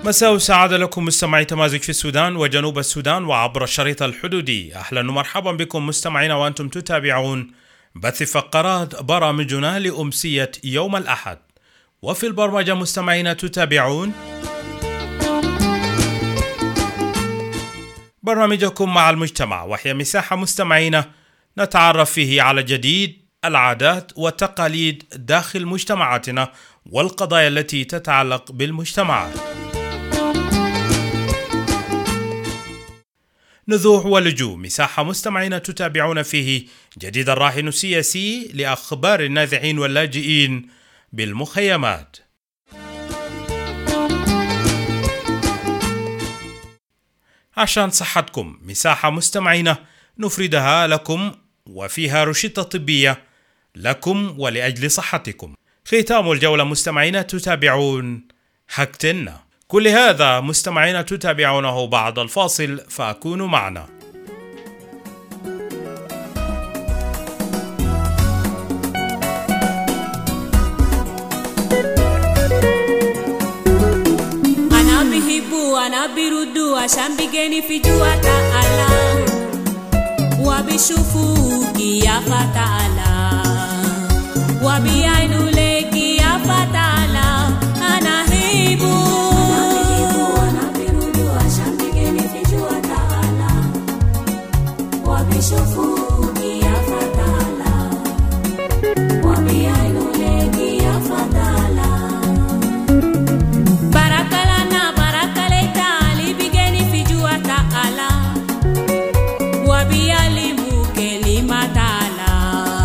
مساء سعادة لكم مستمعي تمازج في السودان وجنوب السودان وعبر الشريط الحدودي. أهلا ومرحبا بكم مستمعين وأنتم تتابعون بث فقرات برامجنا لأمسية يوم الأحد. وفي البرمجة مستمعين تتابعون برنامجكم مع المجتمع، وهي مساحة مستمعين نتعرف فيه على جديد العادات والتقاليد داخل مجتمعاتنا والقضايا التي تتعلق بالمجتمعات. نزوح ولجوء، مساحة مستمعين تتابعون فيه جديد الراهن السياسي لأخبار النازحين واللاجئين بالمخيمات. عشان صحتكم، مساحة مستمعين نفردها لكم وفيها روشتة طبية لكم ولأجل صحتكم. ختام الجولة مستمعين تتابعون حكتنا. كل هذا مستمعين تتابعونه بعد الفاصل، فأكونوا معنا. أنا بحبو أنا بردو عشان بيجيني في جوا تعالى وبشوفوك يا فتالا وبيعينوا لك يا فتالا. أنا هيبو وبشوفوك يا فتالا وبيعينوا لك يا فتالا. باركالنا باركالتا علي بيجيني في جوا تعالى وبيعلموا كلمة تعالى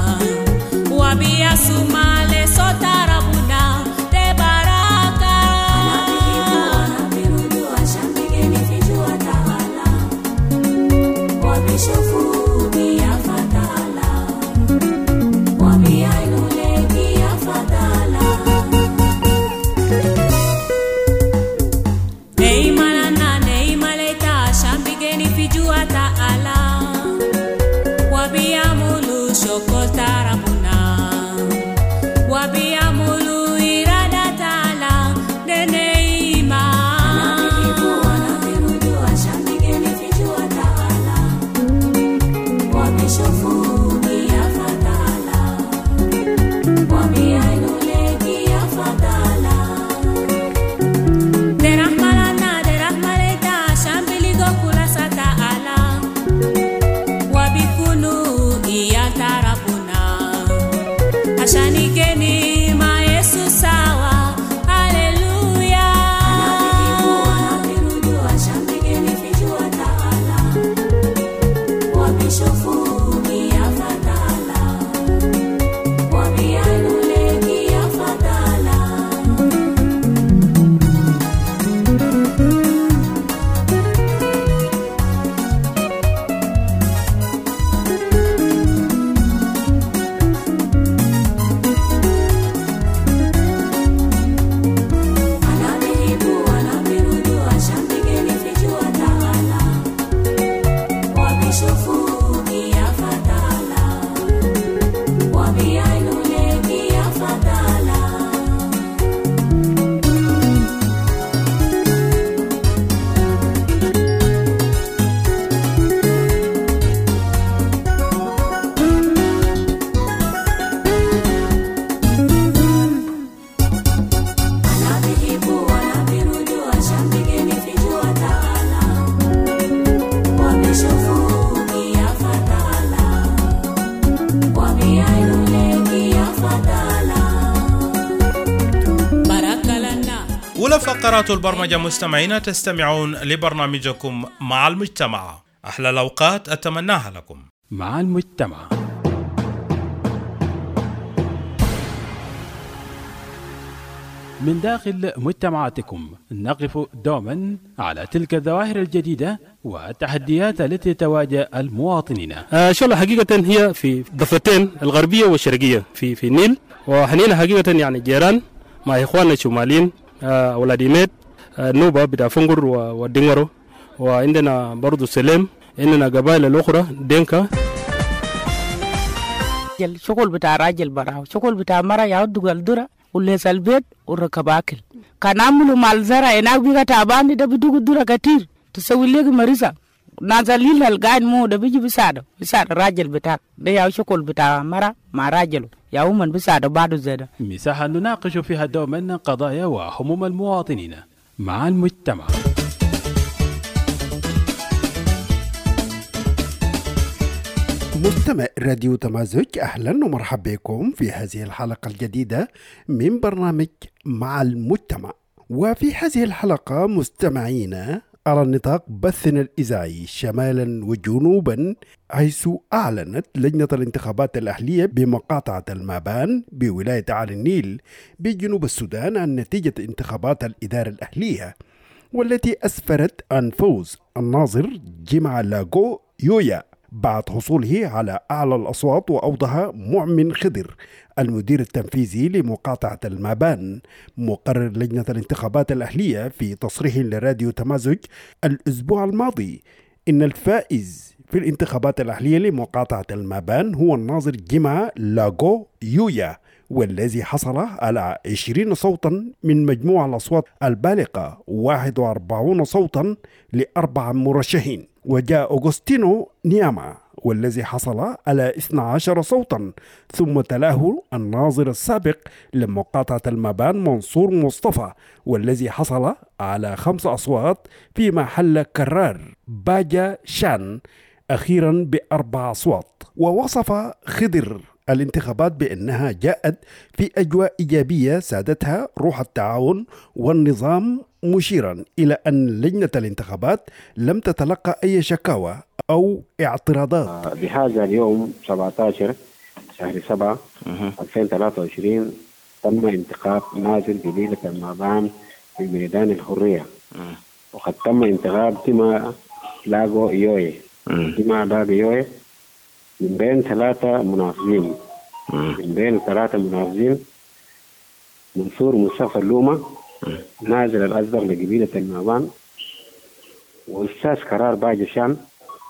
وبيسمع لصوت ربنا تباركا. أنا بيردو عشان بيجيني في جوا تعالى وبشوفوك يا فتالا وبيعينوا لك يا فتالا. نيمانا نيمالتا عشان بيجيني في جوا تعالى وبيعملوا شكر ربنا وبيعملوا إرادة تعالى نيما. أنا بيردو عشان بيجيني في جوا تعالى وبشوفوك يا فتالا وبيعينوا لك يا فتالا. درحملنا درحملتا عشان بيلقوا كل ستالا وبيكونوا يا ربنا عشان يجيني مع يسوع سوا. هاليلويا. أنا بيردو عشان بيجيني في جوا تعالى وبشوفوك يا فتالا وبيعينوا لك يا فتالا. أنا بحبو أنا بردو عشان بيجيني في جوا تعالى وبشوفوك يا فتالا وبيعينوا لك يا فتالا. أنا بحبو أنا بردو عشان بيجيني في جوا تعالى وبشوفوك يا فتالا وبيعينوا لك يا فتالا. باركالنا. أولى فقرات البرمجة مستمعين تستمعون لبرنامجكم مع المجتمع. أحلى الأوقات أتمناها لكم مع المجتمع. من داخل مجتمعاتكم نقف دوما على تلك الظواهر الجديدة والتحديات التي تواجه المواطنين. شغلة حقيقة هي في ضفتين الغربية والشرقية في النيل، وحنينا حقيقة يعني جيران مع إخواننا الشماليين أولاد إيميد نوبة بتاع فنقر والدنغرو، وعندنا برضو سليم، عندنا قبائل الأخرى دينكا. الشغل بتاع راجل براه، شغل بتاع مرة يعود الدرة وليس البيت وركب أكل، كان عملوا مع الزرع هناك بيجا تعبان ده بدو دورة كتير تسوي لك مريضة نازلين القاعد مو ده بيجي بيساعد الراجل بتاعك ده يا شكل بتاع مرة مع راجله يا من بيساعد بعده زيادة. مساحة نناقش فيها دوما قضايا وهموم المواطنين مع المجتمع. مستمع راديو تمازج، أهلا ومرحبا بكم في هذه الحلقة الجديدة من برنامج مع المجتمع. وفي هذه الحلقة مستمعين على نطاق بثنا الإذاعي شمالا وجنوبا، حيث أعلنت لجنة الانتخابات الأهلية بمقاطعة المابان بولاية عالي النيل بجنوب السودان عن نتيجة انتخابات الإدارة الأهلية، والتي أسفرت عن فوز الناظر جمع لاغو يويا بعد حصوله على أعلى الأصوات. وأوضح مؤمن خضر المدير التنفيذي لمقاطعة المابان مقرر لجنة الانتخابات الأهلية في تصريح لراديو تمازج الأسبوع الماضي إن الفائز في الانتخابات الأهلية لمقاطعة المابان هو الناظر جمع لاغو يويا، والذي حصل على 20 صوتا من مجموع الأصوات البالغة 41 صوتا ل4 مرشحين. وجاء أغسطينو نياما والذي حصل على 12 صوتا، ثم تلاه الناظر السابق لمقاطعة المابان منصور مصطفى والذي حصل على 5 أصوات، فيما حل كرار باجا شان أخيرا ب4 أصوات. ووصف خضر الانتخابات بأنها جاءت في أجواء إيجابية سادتها روح التعاون والنظام، مشيرا إلى أن لجنة الانتخابات لم تتلقى أي شكاوى أو اعتراضات. بهذا اليوم 17 شهر 7 2023 تم انتخاب ناظر قبيلة المابان في ميدان الحرية، وقد تم انتخاب جمع لاغو يوي من بين 3 منافسين. منصور مصطفى اللومة نازل الأصدر لقبيلة المابان، وأستاذ كرار باجشان،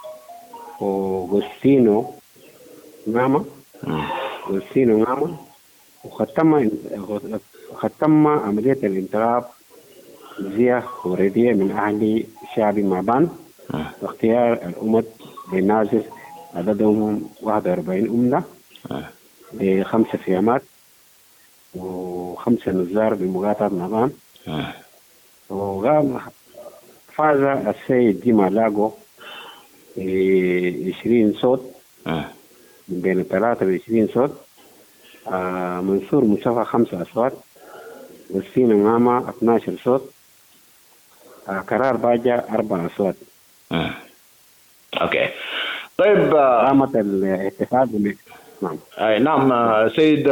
وغوستينو ناما. وقد تم عملية الانتخاب بزية وردية من أهل شعب مابان، واختيار الأمد للنازل عددهم 41 أمة ب5 خيامات و5 نزار بمقاطعة مابان. وقام فاز السيد جمع لاغو 20 صوت من بين 23 صوت. منصور مصطفى 5 أصوات، وسينا ماما 12 صوت، كرار باجا 4 أصوات. اوكي طيب قامت الاتفاق. نعم سيد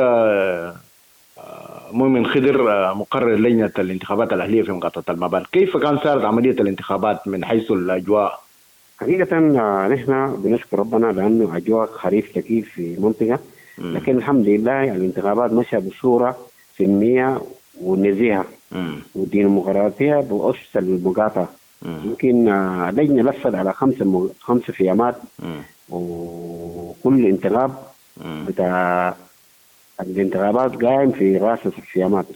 مؤمن خضر مقرر لجنة الانتخابات الأهلية في مقاطعة المابان، كيف كان صارت عملية الانتخابات من حيث الأجواء؟ حقيقة نحن بنشكر ربنا لأنه أجواء خريف لطيف في المنطقة، لكن الحمد لله الانتخابات مشى بصورة سلمية ونزيهة وديمقراطية بأسس المقاطعة. يمكن لجنة لفت على 5 خيامات، وكل انتخاب بتاع الانتخابات قائم في راس الخيامات.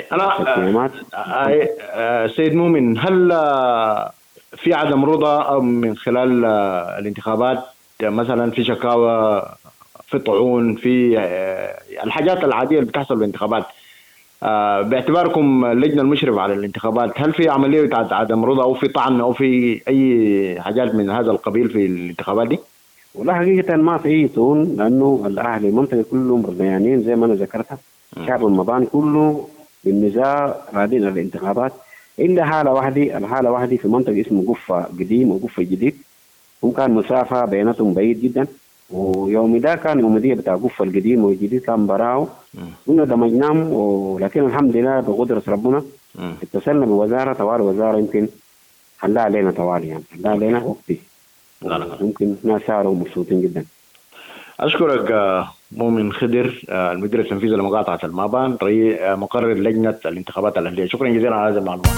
سيد مؤمن، هل في عدم رضا أو من خلال الانتخابات مثلا في شكاوى، في طعون، في الحاجات العادية اللي بتحصل بالانتخابات؟ باعتباركم اللجنة المشرفة على الانتخابات، هل في عملية عدم رضا أو في طعن أو في أي حاجات من هذا القبيل في الانتخابات دي؟ والله حقيقة ما في أي طعون، لأنه الأهل المنطقة كلهم رضيانين زي ما أنا ذكرتها. شعب المبان كله بالنزاع راضين على الانتخابات، إلا الحالة واحدة في منطقة اسمه قفة قديم وقفة جديد، هم كان مسافة بيناتهم بعيد جدا. ويوم ده كان يومية بتاع قفة القديم والجديد كان براو، كنا دمجناهم، ولكن الحمد لله بقدرة ربنا اتصلنا بوزارة طوال وزارة يمكن حلها علينا طوالي، يعني حلها علينا وقتي. ممكن ناس صاروا مبسوطين جدا. أشكرك مؤمن خضر المدير التنفيذي لمقاطعة المابان مقرر لجنة الانتخابات الأهلية، شكرا جزيلا على هذه المعلومات.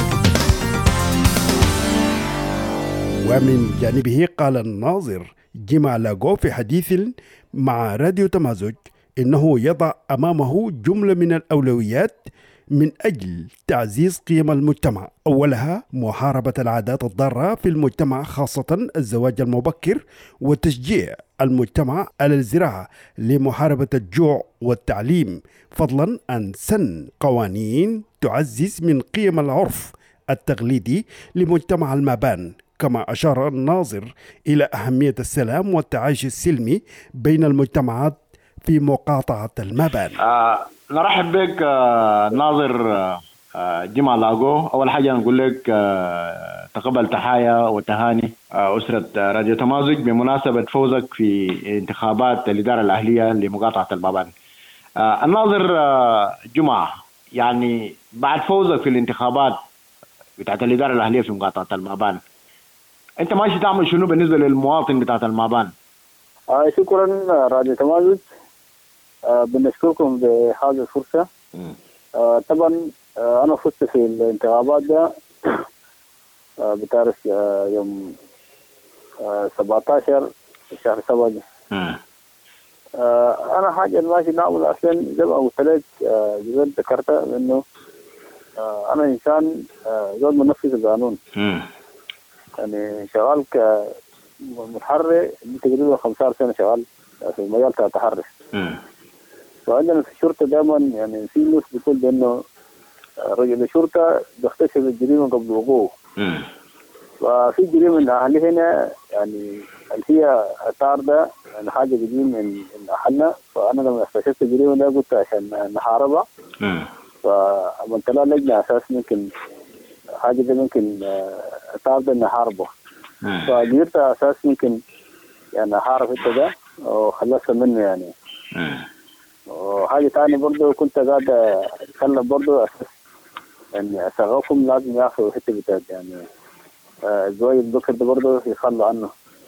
ومن جانبه قال الناظر جمع لاغو في حديث مع راديو تمازج إنه يضع أمامه جملة من الأولويات من أجل تعزيز قيم المجتمع، أولها محاربة العادات الضارة في المجتمع خاصة الزواج المبكر، وتشجيع المجتمع على الزراعة لمحاربة الجوع والتعليم، فضلا عن سن قوانين تعزز من قيم العرف التقليدي لمجتمع المابان. كما أشار الناظر إلى أهمية السلام والتعايش السلمي بين المجتمعات في مقاطعة المابان. نرحب بك ناظر جمعة لاغو. أول حاجة نقول لك تقبل تحايا وتهاني أسرة راديو تمازج بمناسبة فوزك في انتخابات الإدارة الأهلية لمقاطعة المابان. الناظر جمعة، يعني بعد فوزك في الانتخابات بتاعت الإدارة الأهلية في مقاطعة المابان، أنت ماشي تعمل شنو بالنسبة للمواطن بتاعت المابان؟ شكرا راديو تمازج، بنشكركم بهذه الفرصة. طبعا أنا فزت في الانتخابات ده بتاريخ يوم 17 شهر 7. أنا حاجة ماشي نعمل عشان زي ما قلت لك زي ذكرت إنه أنا إنسان زول منفذ القانون، يعني شغال كمتحري تقريبا 15 سنة شغال في مجال التحري. وعندنا في الشرطة دائما يعني في ناس بتقول بأنه رجل الشرطة بيكتشف الجريمة قبل وقوعه. وفي جريمة من أهلي هنا يعني اللي هي طاردة، يعني حاجة قديم من أهلنا، فأنا لما اكتشفت الجريمة ده قلت عشان نحاربها. فعملت لها لجنة أساس ممكن حاجة دي ممكن طاردة نحاربه. فجرت أساس ممكن يعني أحارب انت ده وخلصت منه يعني. وحاجة تانية برضو كنت قاعد أتكلم برضو أساس يعني أسغاكم لازم ياخذوا حتة بتاعت يعني الزواج البكر ده برضو يخلوا عنه.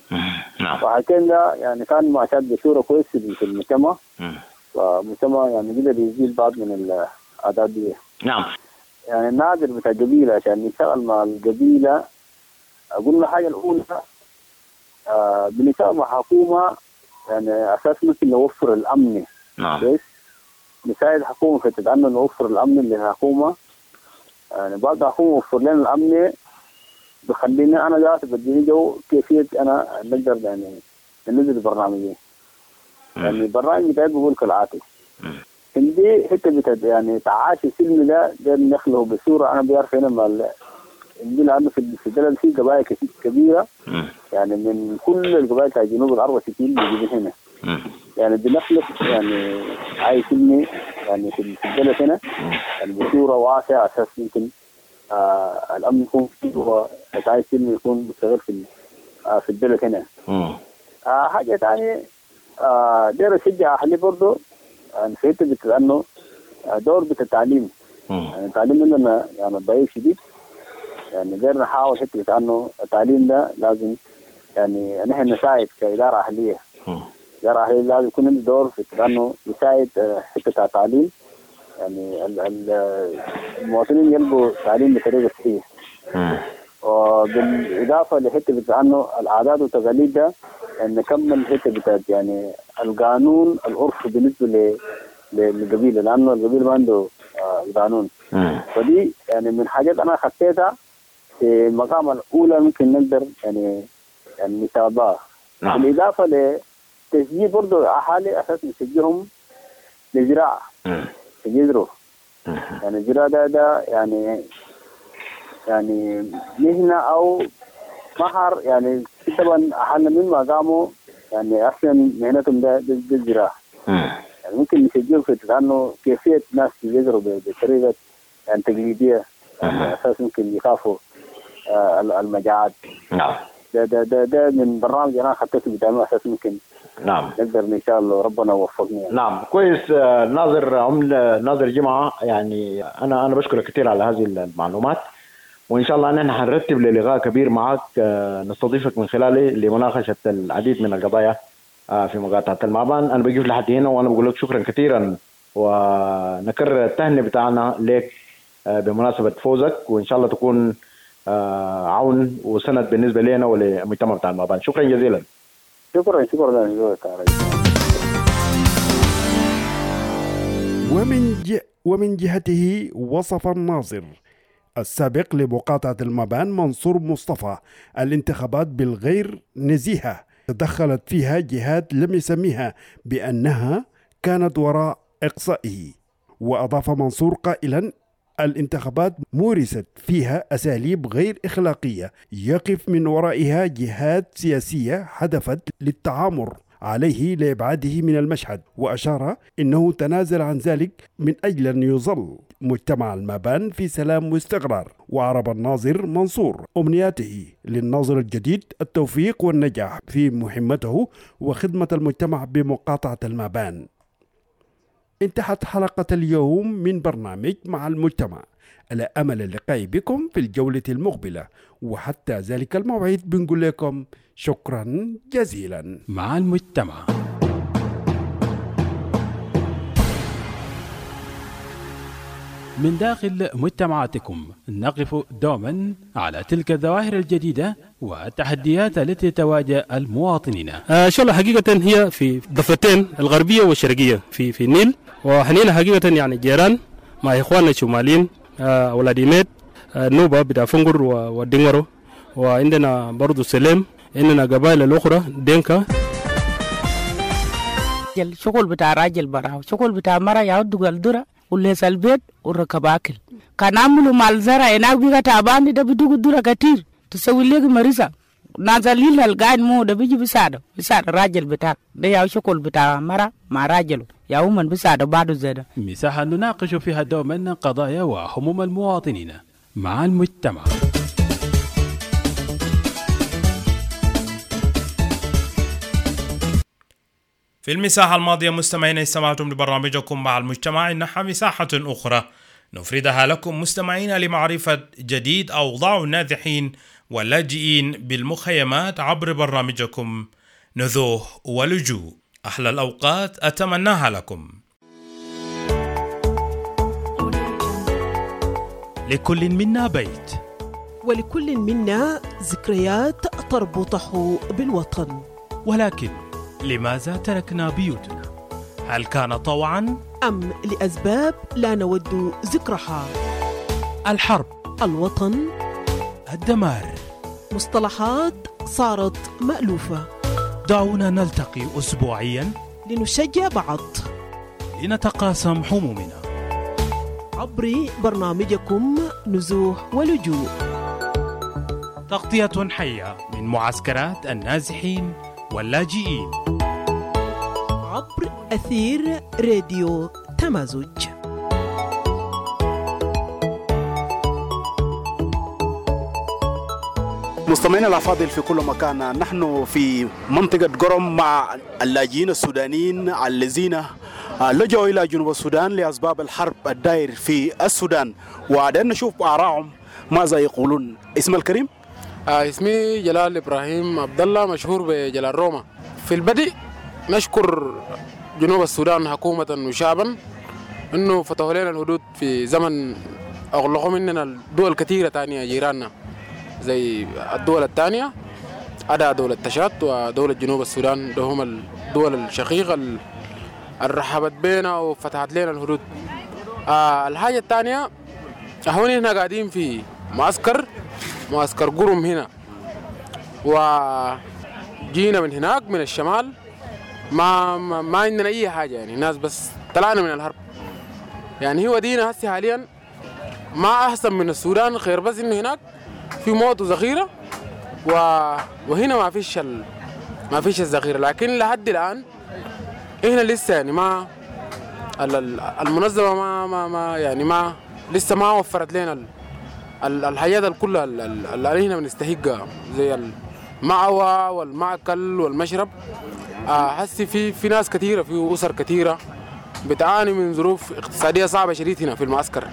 وحكين ده يعني كان معشات بصورة كويسة في المجتمع، فالمجتمع يعني قدر يزيل بعض من العادات دي. نعم. يعني النادر بتاع القبيلة عشان يشتغل مع القبيلة، أقول له حاجة الأولى بنشتغل مع حكومة يعني أساس ممكن نوفر الأمن. كويس، نساعد الحكومة في تدعمنا نوفر الأمن للحكومة. يعني بعد الحكومة وفر لنا الأمن بخليني أنا ذاتي بديني جو كيفية أنا نقدر يعني ننزل برنامجي. يعني البرنامج بتاعي بقول كالعاتي، عندي حتة بتاعت يعني تعاشي سلمي ده نخله بصورة أنا بيعرف هنا مع عندي لأنه في البلد في قبائل كبيرة يعني من كل القبائل بتاع جنوب الأربع 60 بيجي هنا. يعني بنخلق يعني عايش سلمي يعني في البلد هنا يعني بصورة واسعة أساس يمكن الأمن يكون فيه وعايش سلمي يكون مستغل في البلد هنا. حاجة ثانية داير أشجع أهلي برضه يعني في حتة لأنه دور بالتعليم. يعني التعليم عندنا يعني ضعيف شديد، يعني داير نحاول حتة أنه التعليم ده لازم يعني نحن نساعد كإدارة أهلية. إدارة أهلية لازم يكون عنده دور في أنه يساعد حتة التعليم، يعني المواطنين يلقوا تعليم بطريقة صحيحة. وبالإضافة لحتة أنه العادات والتقاليد ده يعني نكمل حتة بتاعت يعني القانون العرف بالنسبة للقبيلة، لأنه القبيلة ما عنده قانون. فدي يعني من حاجات أنا خطيتها في المقام الأولى ممكن نقدر يعني نتابعها. بالإضافة لتشجيع برضو أهالي أساس نشجعهم للزراعة يجذروا. يعني الزراعة ده يعني مهنة أو مهر يعني طبعا أهلنا من ما قاموا يعني أحسن مهنتهم ده الزراعة. يعني ممكن نشجعهم في أنه كيفية ناس يجذروا بطريقة يعني تقليدية يعني أساس ممكن يخافوا المجاعات. ده من برنامج أنا خطيته بتعمل أساس ممكن نقدر إن شاء الله ربنا يوفقنا. نعم كويس. ناظر جمعة، يعني أنا بشكرك كثير على هذه المعلومات، وإن شاء الله نحن هنرتب للقاء كبير معك نستضيفك من خلاله لمناقشة العديد من القضايا في مقاطعة المابان. أنا بجيب لحد هنا وأنا بقول لك شكرا كثيرا، ونكرر التهنئة بتاعنا لك بمناسبة فوزك، وإن شاء الله تكون عون وسند بالنسبة لنا ولمجتمع بتاع المابان. شكرا جزيلا. شكرا. ومن ومن جهته وصف الناظر السابق لمقاطعة المبان منصور مصطفى الانتخابات بالغير نزيهة تدخلت فيها جهات لم يسميها بأنها كانت وراء إقصائه. وأضاف منصور قائلا الانتخابات مورست فيها أساليب غير إخلاقية يقف من ورائها جهات سياسية هدفت للتعامر عليه لإبعاده من المشهد، وأشار إنه تنازل عن ذلك من أجل أن يظل مجتمع المبان في سلام واستقرار. وعرب الناظر منصور أمنياته للناظر الجديد التوفيق والنجاح في مهمته وخدمة المجتمع بمقاطعة المبان. انتهت حلقة اليوم من برنامج مع المجتمع، على أمل اللقاء بكم في الجولة المقبلة، وحتى ذلك الموعد بنقول لكم شكرا جزيلا. مع المجتمع. من داخل مجتمعاتكم نقف دوما على تلك الظواهر الجديدة والتحديات التي تواجه المواطنين. إن شاء الله حقيقة هي في ضفتين الغربية والشرقية في النيل، وحنينا حقيقة يعني جيران مع إخواننا الشماليين أولاد إيميت نوبة بتاع فنقر والدنغرو، وعندنا برضو سليم، عندنا قبائل الأخرى دينكا. شغل بتاع راجل براو، شغل بتاع مرة يعود الدرة وليس البيت وركب أكل. كان عملوا مال زرع هناك بيجي تعبان ده بدو الدرة كتير تسوي لك مريسة نازلين القاعد مو ده بيجي بيساعد راجل بتاعك ده يا شغل بتاع مرة مع راجله يا ومن بيساعد بعده زيادة. مساحة نناقش فيها دوما قضايا وهموم المواطنين مع المجتمع. في المساحة الماضية مستمعينا استمعتم لبرنامجكم مع المجتمع. إنها مساحة أخرى نفردها لكم مستمعينا لمعرفة جديد أوضاع النازحين واللاجئين بالمخيمات عبر برنامجكم نزوح ولجوء. أحلى الأوقات أتمناها لكم. لكل منا بيت، ولكل منا ذكريات تربطه بالوطن، ولكن لماذا تركنا بيوتنا؟ هل كان طوعا أم لأسباب لا نود ذكرها؟ الحرب، الوطن، الدمار، مصطلحات صارت مألوفة. دعونا نلتقي أسبوعيا لنشجع بعض، لنتقاسم همومنا عبر برنامجكم نزوح ولجوء، تغطية حية من معسكرات النازحين واللاجئين عبر أثير راديو تمازج. مستمعينا الأفاضل في كل مكان، نحن في منطقة قرم مع اللاجئين السودانيين الذين لجوا إلى جنوب السودان لأسباب الحرب الدائر في السودان، وعدنا نشوف آراءهم ماذا يقولون. اسم الكريم؟ اسمي جلال إبراهيم عبد الله، مشهور بجلال روما. في البدء نشكر جنوب السودان حكومة وشعبا إنه فتحوا لنا الحدود في زمن أغلقوا مننا الدول كثيرة تانية جيراننا زي الدول الثانية، عدا دولة تشاد ودولة جنوب السودان، ده هم الدول الشقيقة اللي رحبت بينا وفتحت لنا الحدود. الحاجة الثانية هون هنا قاعدين في معسكر قرم هنا، وجينا من هناك من الشمال، ما عندنا أي حاجة، يعني الناس بس طلعنا من الحرب. يعني هو دينا هسي حاليا ما أحسن من السودان، خير بس إنه هناك في موت وذخيرة، وهنا ما فيش الذخيرة. لكن لحد الآن إحنا لسه يعني ما المنظمة ما يعني ما لسه ما وفرت لنا الحاجات كلها اللي احنا بنستحقها زي المأوى والمأكل والمشرب. حسي في ناس كثيرة، في أسر كثيرة بتعاني من ظروف اقتصادية صعبة شديد هنا في المعسكر.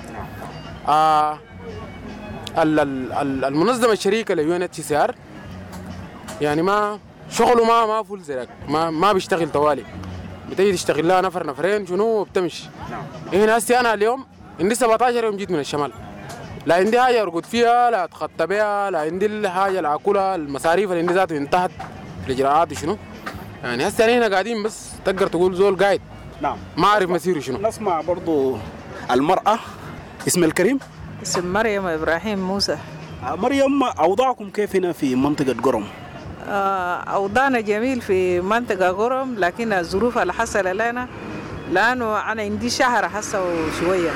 المنظمة الشريكة لUNHCR يعني ما شغله ما فول زيك، ما بيشتغل طوالي، بتيجي تشتغل لها نفر نفرين شنو بتمشي. هنا هسي أنا اليوم عندي 17 يوم جيت من الشمال، لا عندي حاجة أرقد فيها، لا أتخطى بها، لا عندي حاجة لا أكلها، المصاريف اللي عندي ذاته انتهت، الإجراءات وشنو. يعني هسه هنا قاعدين بس تقدر تقول زول قاعد نعم ما أعرف مسيره شنو. نسمع برضو المرأة. اسم الكريم؟ اسم مريم إبراهيم موسى. مريم، أوضاعكم كيف هنا في منطقة قرم؟ أوضاعنا جميل في منطقة قرم، لكن الظروف اللي حصل لنا لأنه أنا عندي شهر حصل شوية،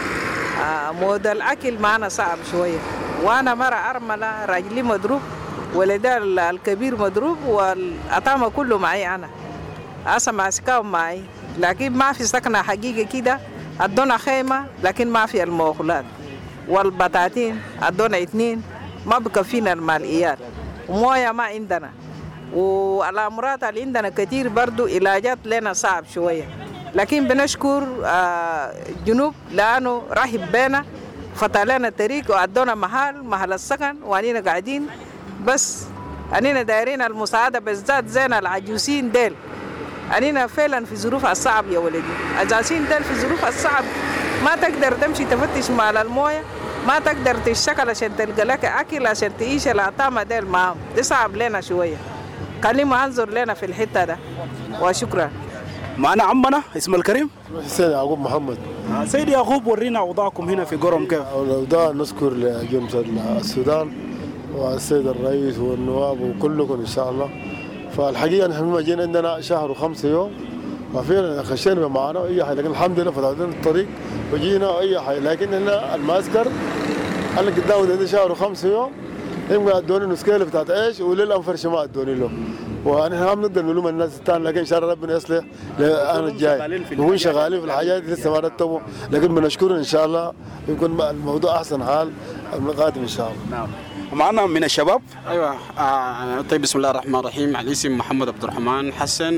مود الأكل معنا صعب شوية، وأنا مرة أرملة، راجلي مضروب، ولدي الكبير مضروب، والأطعمة كله معي أنا أسمع سكاو معي، لكن ما في سكنة حقيقة كده. أدونا خيمة لكن ما في الموكلات، والبطاطين أدونا 2 ما بكفينا الماليات، وموية ما عندنا، والأمراض اللي عندنا كتير برضو، علاجات لنا صعب شوية. لكن بنشكر جنوب لأنه رحب بنا، فتح لنا الطريق وأدونا محل السكن، وأنينا قاعدين بس أنينا دايرين المساعدة بالذات زين العجوزين ديل. أنينا فعلا في ظروف الصعب يا ولدي، العجوزين ديل في ظروف الصعب، ما تقدر تمشي تفتش مع المويه، ما تقدر تشتغل عشان تلقى لك أكل عشان تعيش الأطعمة ديل معهم، دي صعب لنا شوية. خلينا انظر لنا في الحتة ده، وشكرا. معنا عمنا اسم الكريم؟ سيد يعقوب محمد. سيد يعقوب، ورينا أوضاعكم هنا في قرم كيف؟ الأوضاع نذكر لجمهورية السودان والسيد الرئيس والنواب وكلكم إن شاء الله. فالحقيقة نحن ما جينا عندنا شهر و5 يوم، وفعلا خشينا معنا أي حاجة، لكن الحمد لله فتحوا لنا الطريق وجينا أي حاجة. لكن هنا المعسكر اللي قدامنا ده شهر و5 يوم، هم ادوني نسكيله بتاعت ايش، وللانفرش ما ادوني له، ونحن ما بنقدر نلوم الناس الثانيه، لكن ان شاء الله ربنا يصلح الانا الجاي. نكون شغالين في الحاجات لسه ما رتبوا، لكن بنشكرهم ان شاء الله يكون الموضوع احسن حال القادم ان شاء الله. نعم. معنا من الشباب. ايوه. طيب، بسم الله الرحمن الرحيم. على اسم محمد عبد الرحمن حسن،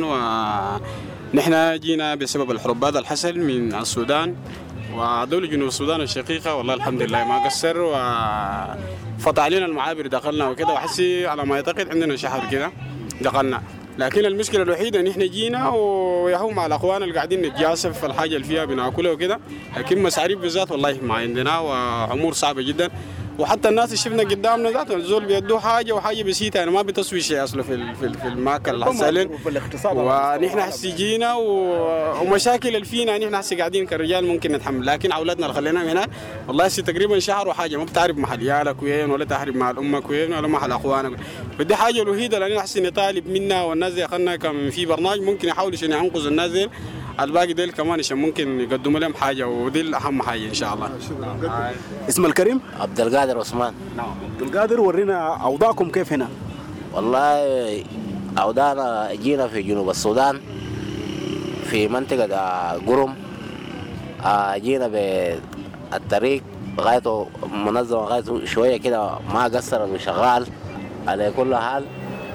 ونحن جينا بسبب الحروبات الحصل من السودان ودولة جنوب السودان الشقيقة. والله الحمد لله ما قصر، وفتح علينا المعابر دخلنا وكده، وحسي على ما يعتقد عندنا شهر كده دخلنا. لكن المشكلة الوحيدة ان احنا جينا وياهو مع الاخوان اللي قاعدين نتجاسف في الحاجة اللي فيها بناكلها وكده، لكن مصاريف بالذات والله ما عندنا، وامور صعبة جدا. وحتى الناس اللي شفنا قدامنا ذات الزول بيدوه حاجه وحاجه بسيطه، يعني ما بتسوي شيء اصلا في الماكل الحسالين. ونحن هسي جينا ومشاكل اللي فينا نحن هسي قاعدين كرجال ممكن نتحمل، لكن اولادنا اللي خليناهم هنا والله هسي تقريبا شهر وحاجه، ما بتعرف محل عيالك وين، ولا تعرف مع امك وين، ولا محل اخوانك. فدي حاجه الوحيده اللي نحن نطالب منها، والناس دي اخذنا كم في برنامج ممكن يحاولوا عشان ينقذوا الناس دي، الباقي ديل كمان عشان ممكن يقدموا لهم حاجه، ودي الاهم حاجه ان شاء الله. اسم الكريم؟ عبد القادر عثمان. نعم. عبد القادر، ورينا اوضاعكم كيف هنا؟ والله اوضاعنا جينا في جنوب السودان في منطقه قرم، جينا بالطريق غايته منظم، غايته شويه كده ما قصر وشغال على كل حال،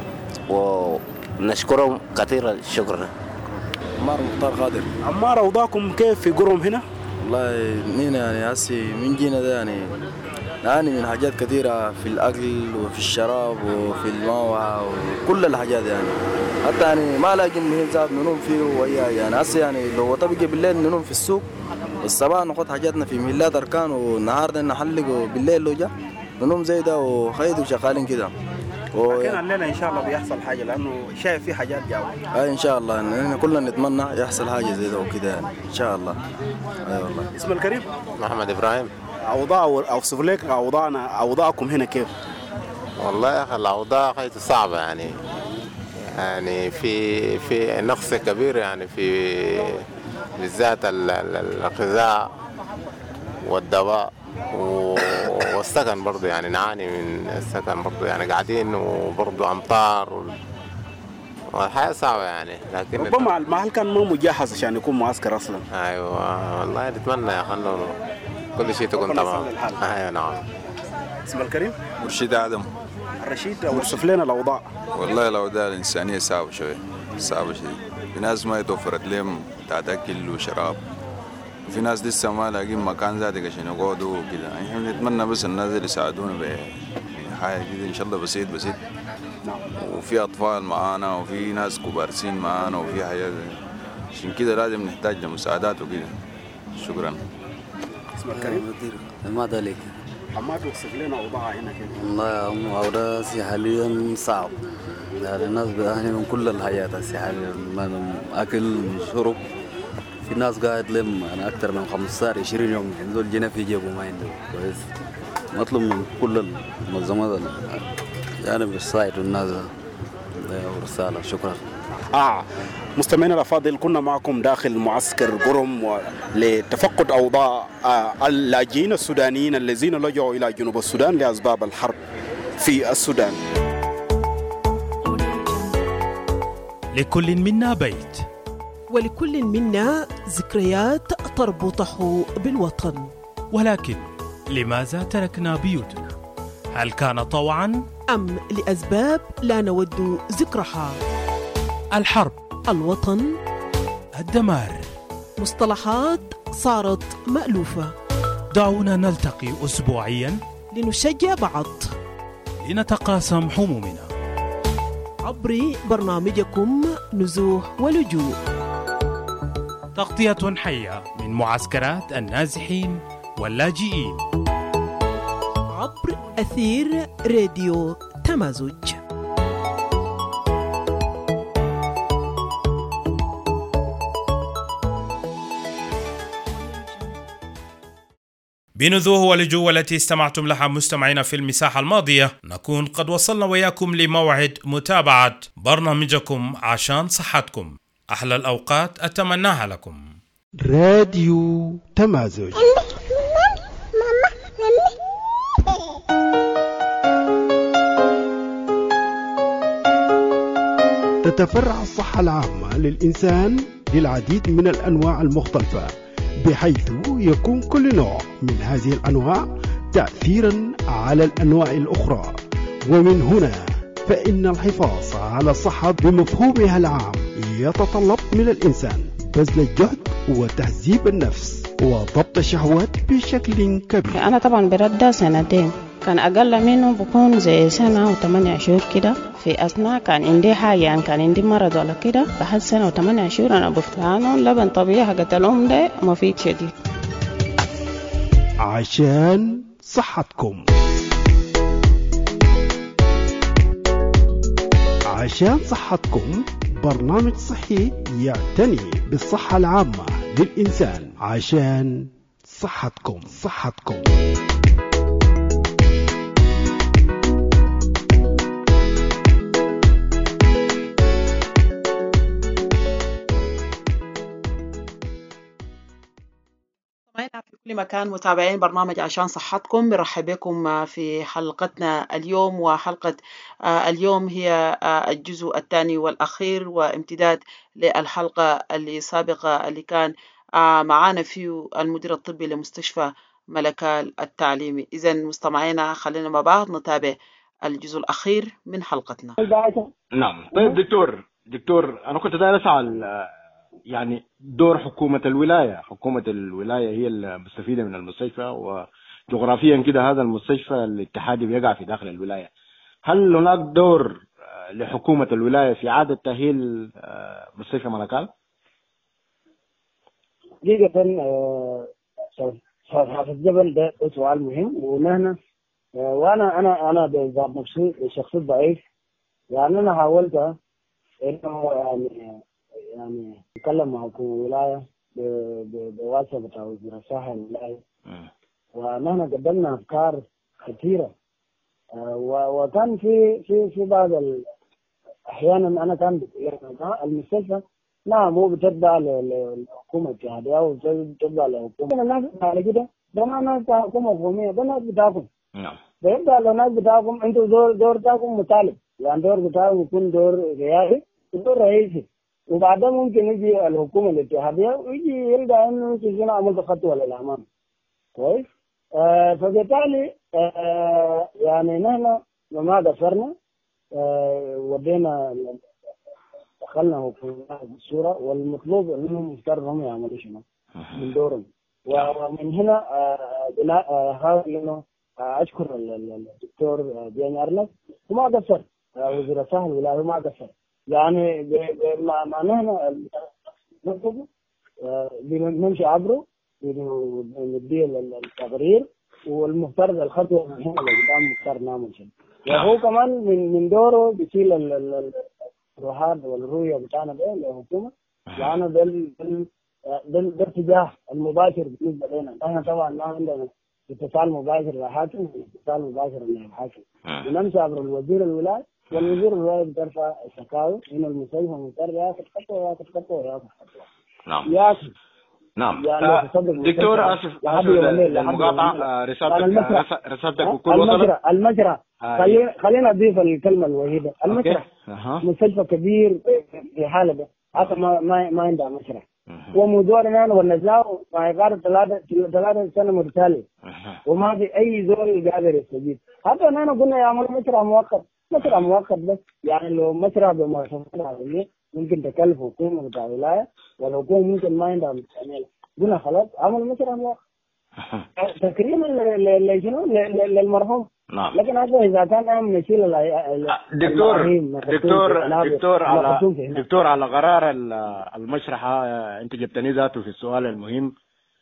ونشكرهم كثير الشكر. عمار مختار قادر. عمار، اوضاعكم كيف في قرم هنا؟ والله نينا يعني هسي من جينا ده يعني نعاني من حاجات كثيرة في الأكل وفي الشراب وفي الماء وكل الحاجات، يعني حتى يعني ما لاقي مهل ذات ننوم فيه وياه، يعني هسي يعني لو طبقي بالليل ننوم في السوق، والصباح ناخد حاجاتنا في مهلات أركان، والنهار ده نحلق، وبالليل لو جا ننوم زي ده وخيد وشغالين كده. لكن الليلة إن شاء الله بيحصل حاجة، لأنه شايف في حاجات جاوة. إن شاء الله يعني كلنا نتمنى يحصل حاجة زي ده وكده يعني إن شاء الله. والله. اسم الكريم؟ محمد إبراهيم. أوصف لك أوضاعكم هنا كيف؟ والله يا أخي الأوضاع خيط صعبة، يعني في نقص كبير، يعني في بالذات الغذاء والدواء والسكن برضه، يعني نعاني من السكن برضه، يعني قاعدين وبرضه أمطار والحياة صعبة يعني. لكن ربما المحل كان ما مجهز عشان يكون معسكر أصلا. أيوة والله نتمنى يا أخي كل شيء تكون تمام. أيوة نعم. اسم الكريم؟ مرشد آدم. الرشيد، اوصف لنا الأوضاع. والله الأوضاع الإنسانية صعبة شوية، صعبة شديد. في ناس ما يتوفرت لهم بتاعت أكل وشراب، وفي ناس لسه ما لاقين مكان ذاتي عشان يقعدوا وكده. احنا نتمنى بس الناس اللي يساعدونا بحاجة كده إن شاء الله بسيط. وفي أطفال معانا وفي ناس كبارسين معانا وفي حاجات، عشان كده لازم نحتاج لمساعدات وكده. شكرا. اسم الكريم؟ عماد عليك. عماد، وصف لنا أوضاع هنا كده. والله أوضاع حاليا صعب، يعني الناس بتعاني من كل الحياة حاليا، من أكل من شرب، في ناس قاعد لهم أنا أكثر من 15 20 يوم دول جينا في جيبه ما عنده كويس. مطلوب من كل المنظمات يعني بالساعد الناس ورسالة. شكرا. مستمعينا الأفاضل، كنا معكم داخل معسكر قرم لتفقد أوضاع اللاجئين السودانيين الذين لجوا إلى جنوب السودان لأسباب الحرب في السودان. لكل منا بيت، ولكل منا ذكريات تربطه بالوطن. ولكن لماذا تركنا بيوتنا؟ هل كان طوعا أم لأسباب لا نود ذكرها؟ الحرب، الوطن، الدمار، مصطلحات صارت مألوفة. دعونا نلتقي أسبوعيا لنشجع بعض، لنتقاسم همومنا عبر برنامجكم نزوح ولجوء، تغطية حية من معسكرات النازحين واللاجئين عبر أثير راديو تمازج. بنذوه ولجوء التي استمعتم لها مستمعين في المساحة الماضية، نكون قد وصلنا وياكم لموعد متابعة برنامجكم عشان صحتكم. أحلى الأوقات أتمناها لكم. راديو تمازج. تتفرع الصحة العامة للإنسان للعديد من الأنواع المختلفة، بحيث يكون كل نوع من هذه الأنواع تأثيرا على الأنواع الأخرى. ومن هنا فإن الحفاظ على الصحة بمفهومها العام يتطلب من الإنسان بذل الجهد وتهذيب النفس وضبط الشهوات بشكل كبير. أنا طبعا برده 2 كان أقل منه بكون زي 1 و8 شهور كده. في أثناء كان عندي حاجة يعني كان عندي مرض ولا كده، بعد 1 و8 شهور أنا بفتانه لبن طبيعي حقت الأم ده مفيد شديد. عشان صحتكم. عشان صحتكم برنامج صحي يعتني بالصحة العامة للإنسان. عشان صحتكم. في كل مكان متابعين برنامج عشان صحتكم، برحب بكم في حلقتنا اليوم. وحلقة اليوم هي الجزء الثاني والأخير وامتداد للحلقة السابقة اللي كان معانا فيه المدير الطبي لمستشفى ملكال التعليمي. إذن مستمعينا خلينا مع بعض نتابع الجزء الأخير من حلقتنا. نعم. طيب دكتور أنا كنت داير أسأل يعني دور حكومة الولاية هي المستفيدة من المستشفى، وجغرافيا كده هذا المستشفى الاتحادي بيقع في داخل الولاية. هل هناك دور لحكومة الولاية في إعادة تأهيل مستشفى ملكال؟ حقيقة حافظ جبل ده سؤال مهم، ونحن وأنا بذات نفسي شخص ضعيف، يعني أنا حاولت إنه يعني نتكلم مع حكومة الولاية بواسطة بتاع وزير الصحة الولاية، ونحن قدمنا أفكار كثيرة، وكان في بعض أحيانا أنا كان المستشفى نعم هو بتتبع للحكومة الاتحادية أو بتتبع للحكومة. الناس على كده ده ما ناس حكومة حكومية، ده ناس بتاعكم. نعم. بيبقى لو ناس بتاعكم أنتوا دور بتاعكم مطالب، يعني دور بتاعكم يكون دور رئاسي ودور رئيسي، وبعدين ممكن يجي الحكومة الاتحادية ويجي يلقى إنه شنو عملت خطوة للأمام. كويس؟ فبالتالي يعني نحن ما قصرنا، ودينا دخلنا في الصورة، والمطلوب انهم يفترضوا يعملوا شنو من دورهم. ومن هنا احاول انه اشكر الدكتور ديان ارنب وما قصر، وزير الصحة الولاية ما قصر، يعني معناها نطلبه بنمشي عبره نديه التقرير، والمفترض الخطوة من هنا لقدام مفترض نعمل شنو. وهو كمان من دوره بيشيل الروحات والرؤية بتاعنا ده للحكومة، يعني ده اتجاه المباشر بالنسبه لنا. احنا طبعا ما عندنا اتصال مباشر للحاكم واتصال مباشر مع الحاكم، ونمشي عبر الوزير الولايه، والوزير الولايه بترفع الشكاوي ان المستشفى مضطر ياخذ خطوه ياخذ خطوه ياخذ خطوه. نعم ياخذ نعم. يعني دكتور اسف للمقاطعه، رسالتك بكل وصلت. المجرى خلينا اضيف الكلمه الوحيده. المجرى مستشفى كبير في حاله ده، حتى ما عندها مجرى، وموضوعنا انا والنزاع مع إقامة 3 سنة متتالية، وما في اي زول قادر يستجيب. حتى انا قلنا يعملوا مشروع مؤقت بس، يعني لو مشروع بمواصفات عالمية ممكن تكلف حكومة بتاع الولاية، والحكومة ممكن ما عندها مستعملة، قلنا خلاص عملوا مشروع مؤقت تكريما للمرحوم. نعم. لكن هذا اذا كان نشيل دكتور على قرار المشرحه، انت جبتني ذاته في السؤال المهم.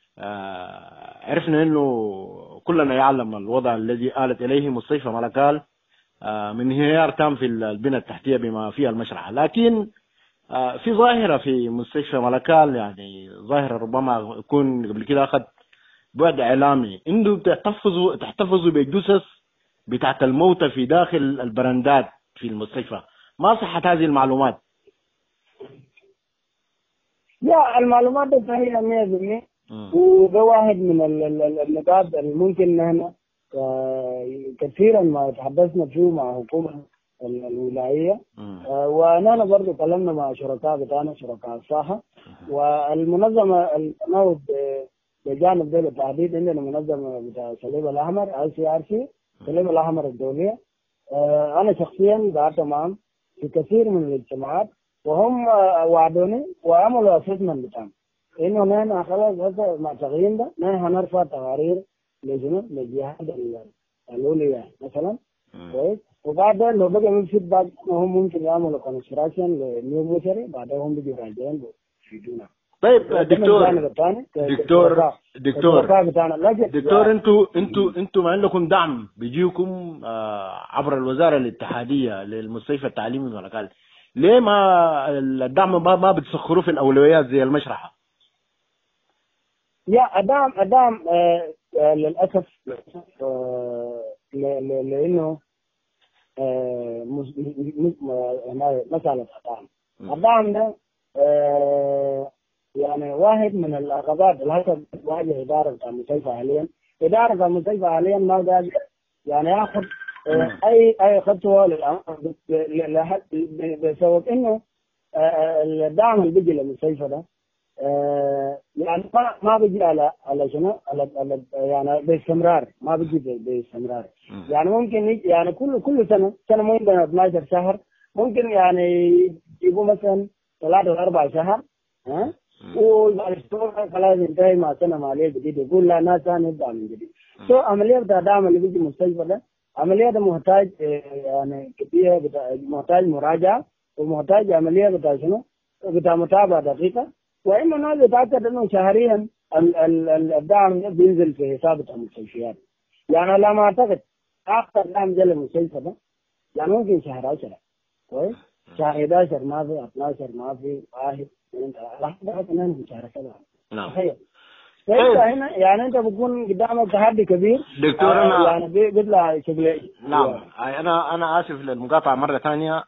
عرفنا انه كلنا يعلم الوضع الذي آلت اليه مستشفى ملكال من انهيار تام في البنى التحتيه بما فيها المشرحه، لكن في ظاهره في مستشفى ملكال، يعني ظاهره ربما يكون قبل كده اخذ بعد اعلامي، انه تحتفظوا بالجثث بتاعت الموتى في داخل البرندات في المستشفى. ما صحت هذه المعلومات؟ لا، المعلومات صحيحة 100%، وده واحد من النقاط اللي ممكن نحن كثيرا ما تحدثنا فيه مع حكومة الولاية، ونحن برضه كلمنا مع شركاء بتاعنا، شركاء الصحة والمنظمة التناوب بجانب ده بالتحديد. عندنا منظمة بتاع الصليب الأحمر ICRC، الصليب الأحمر الدولية. أنا شخصيا قعدت معهم في كثير من الاجتماعات، وهم وعدوني وعملوا أسسمنت بتاعهم إنه نحن خلاص هسه مع تغيير ده نحن هنرفع تقارير للجهات الأولية مثلا، كويس، وبعدين لو بقى من فيدباك هم ممكن يعملوا كونستراكشن لنيو بوشري، بعدين هم بيجوا راجعين يفيدونا. طيب دكتور انتوا ما عندكم دعم بيجيكم عبر الوزاره الاتحاديه للمستشفى التعليمي ملكال، ليه ما الدعم ما بتسخروه في الاولويات زي المشرحه؟ يا الدعم للاسف لانه مساله الدعم ده يعني واحد من العقبات اللي هسه تواجه إدارة بتاع المستشفى حاليا. إدارة بتاع المستشفى حاليا ما قادر يعني ياخذ أي خطوة بسبب إنه الدعم اللي بيجي للمستشفى ده يعني ما بيجي على شنو، على يعني باستمرار، ما بيجي باستمرار. يعني ممكن يعني كل سنة ما عندنا 12 شهر، ممكن يعني يجيبوا مثلا 3 أو 4 شهر، ها، والدكتور خلاص انتهي مع سنه ماليه جديده، يقول لا ناس ثانيه نبدا من جديد. عمليه بتاع الدعم اللي بيجي المستشفى ده عمليه ده محتاج يعني كتير، محتاج مراجعه، ومحتاج عمليه بتاع شنو، بتاع متابعه دقيقه، واما الناس يتاكد انه شهريا الدعم ده بينزل في حساب المستشفيات. يعني لا ما اعتقد اكثر دعم جاء للمستشفى ده يعني ممكن شهر 10، كويس، شهر 11 ما في، 12 ما في، 1 نعم. فانت هنا يعني انت بتكون قدامك تحدي كبير. دكتور انا يعني بيطلع شغل. نعم. انا اسف للمقاطعه مره ثانيه.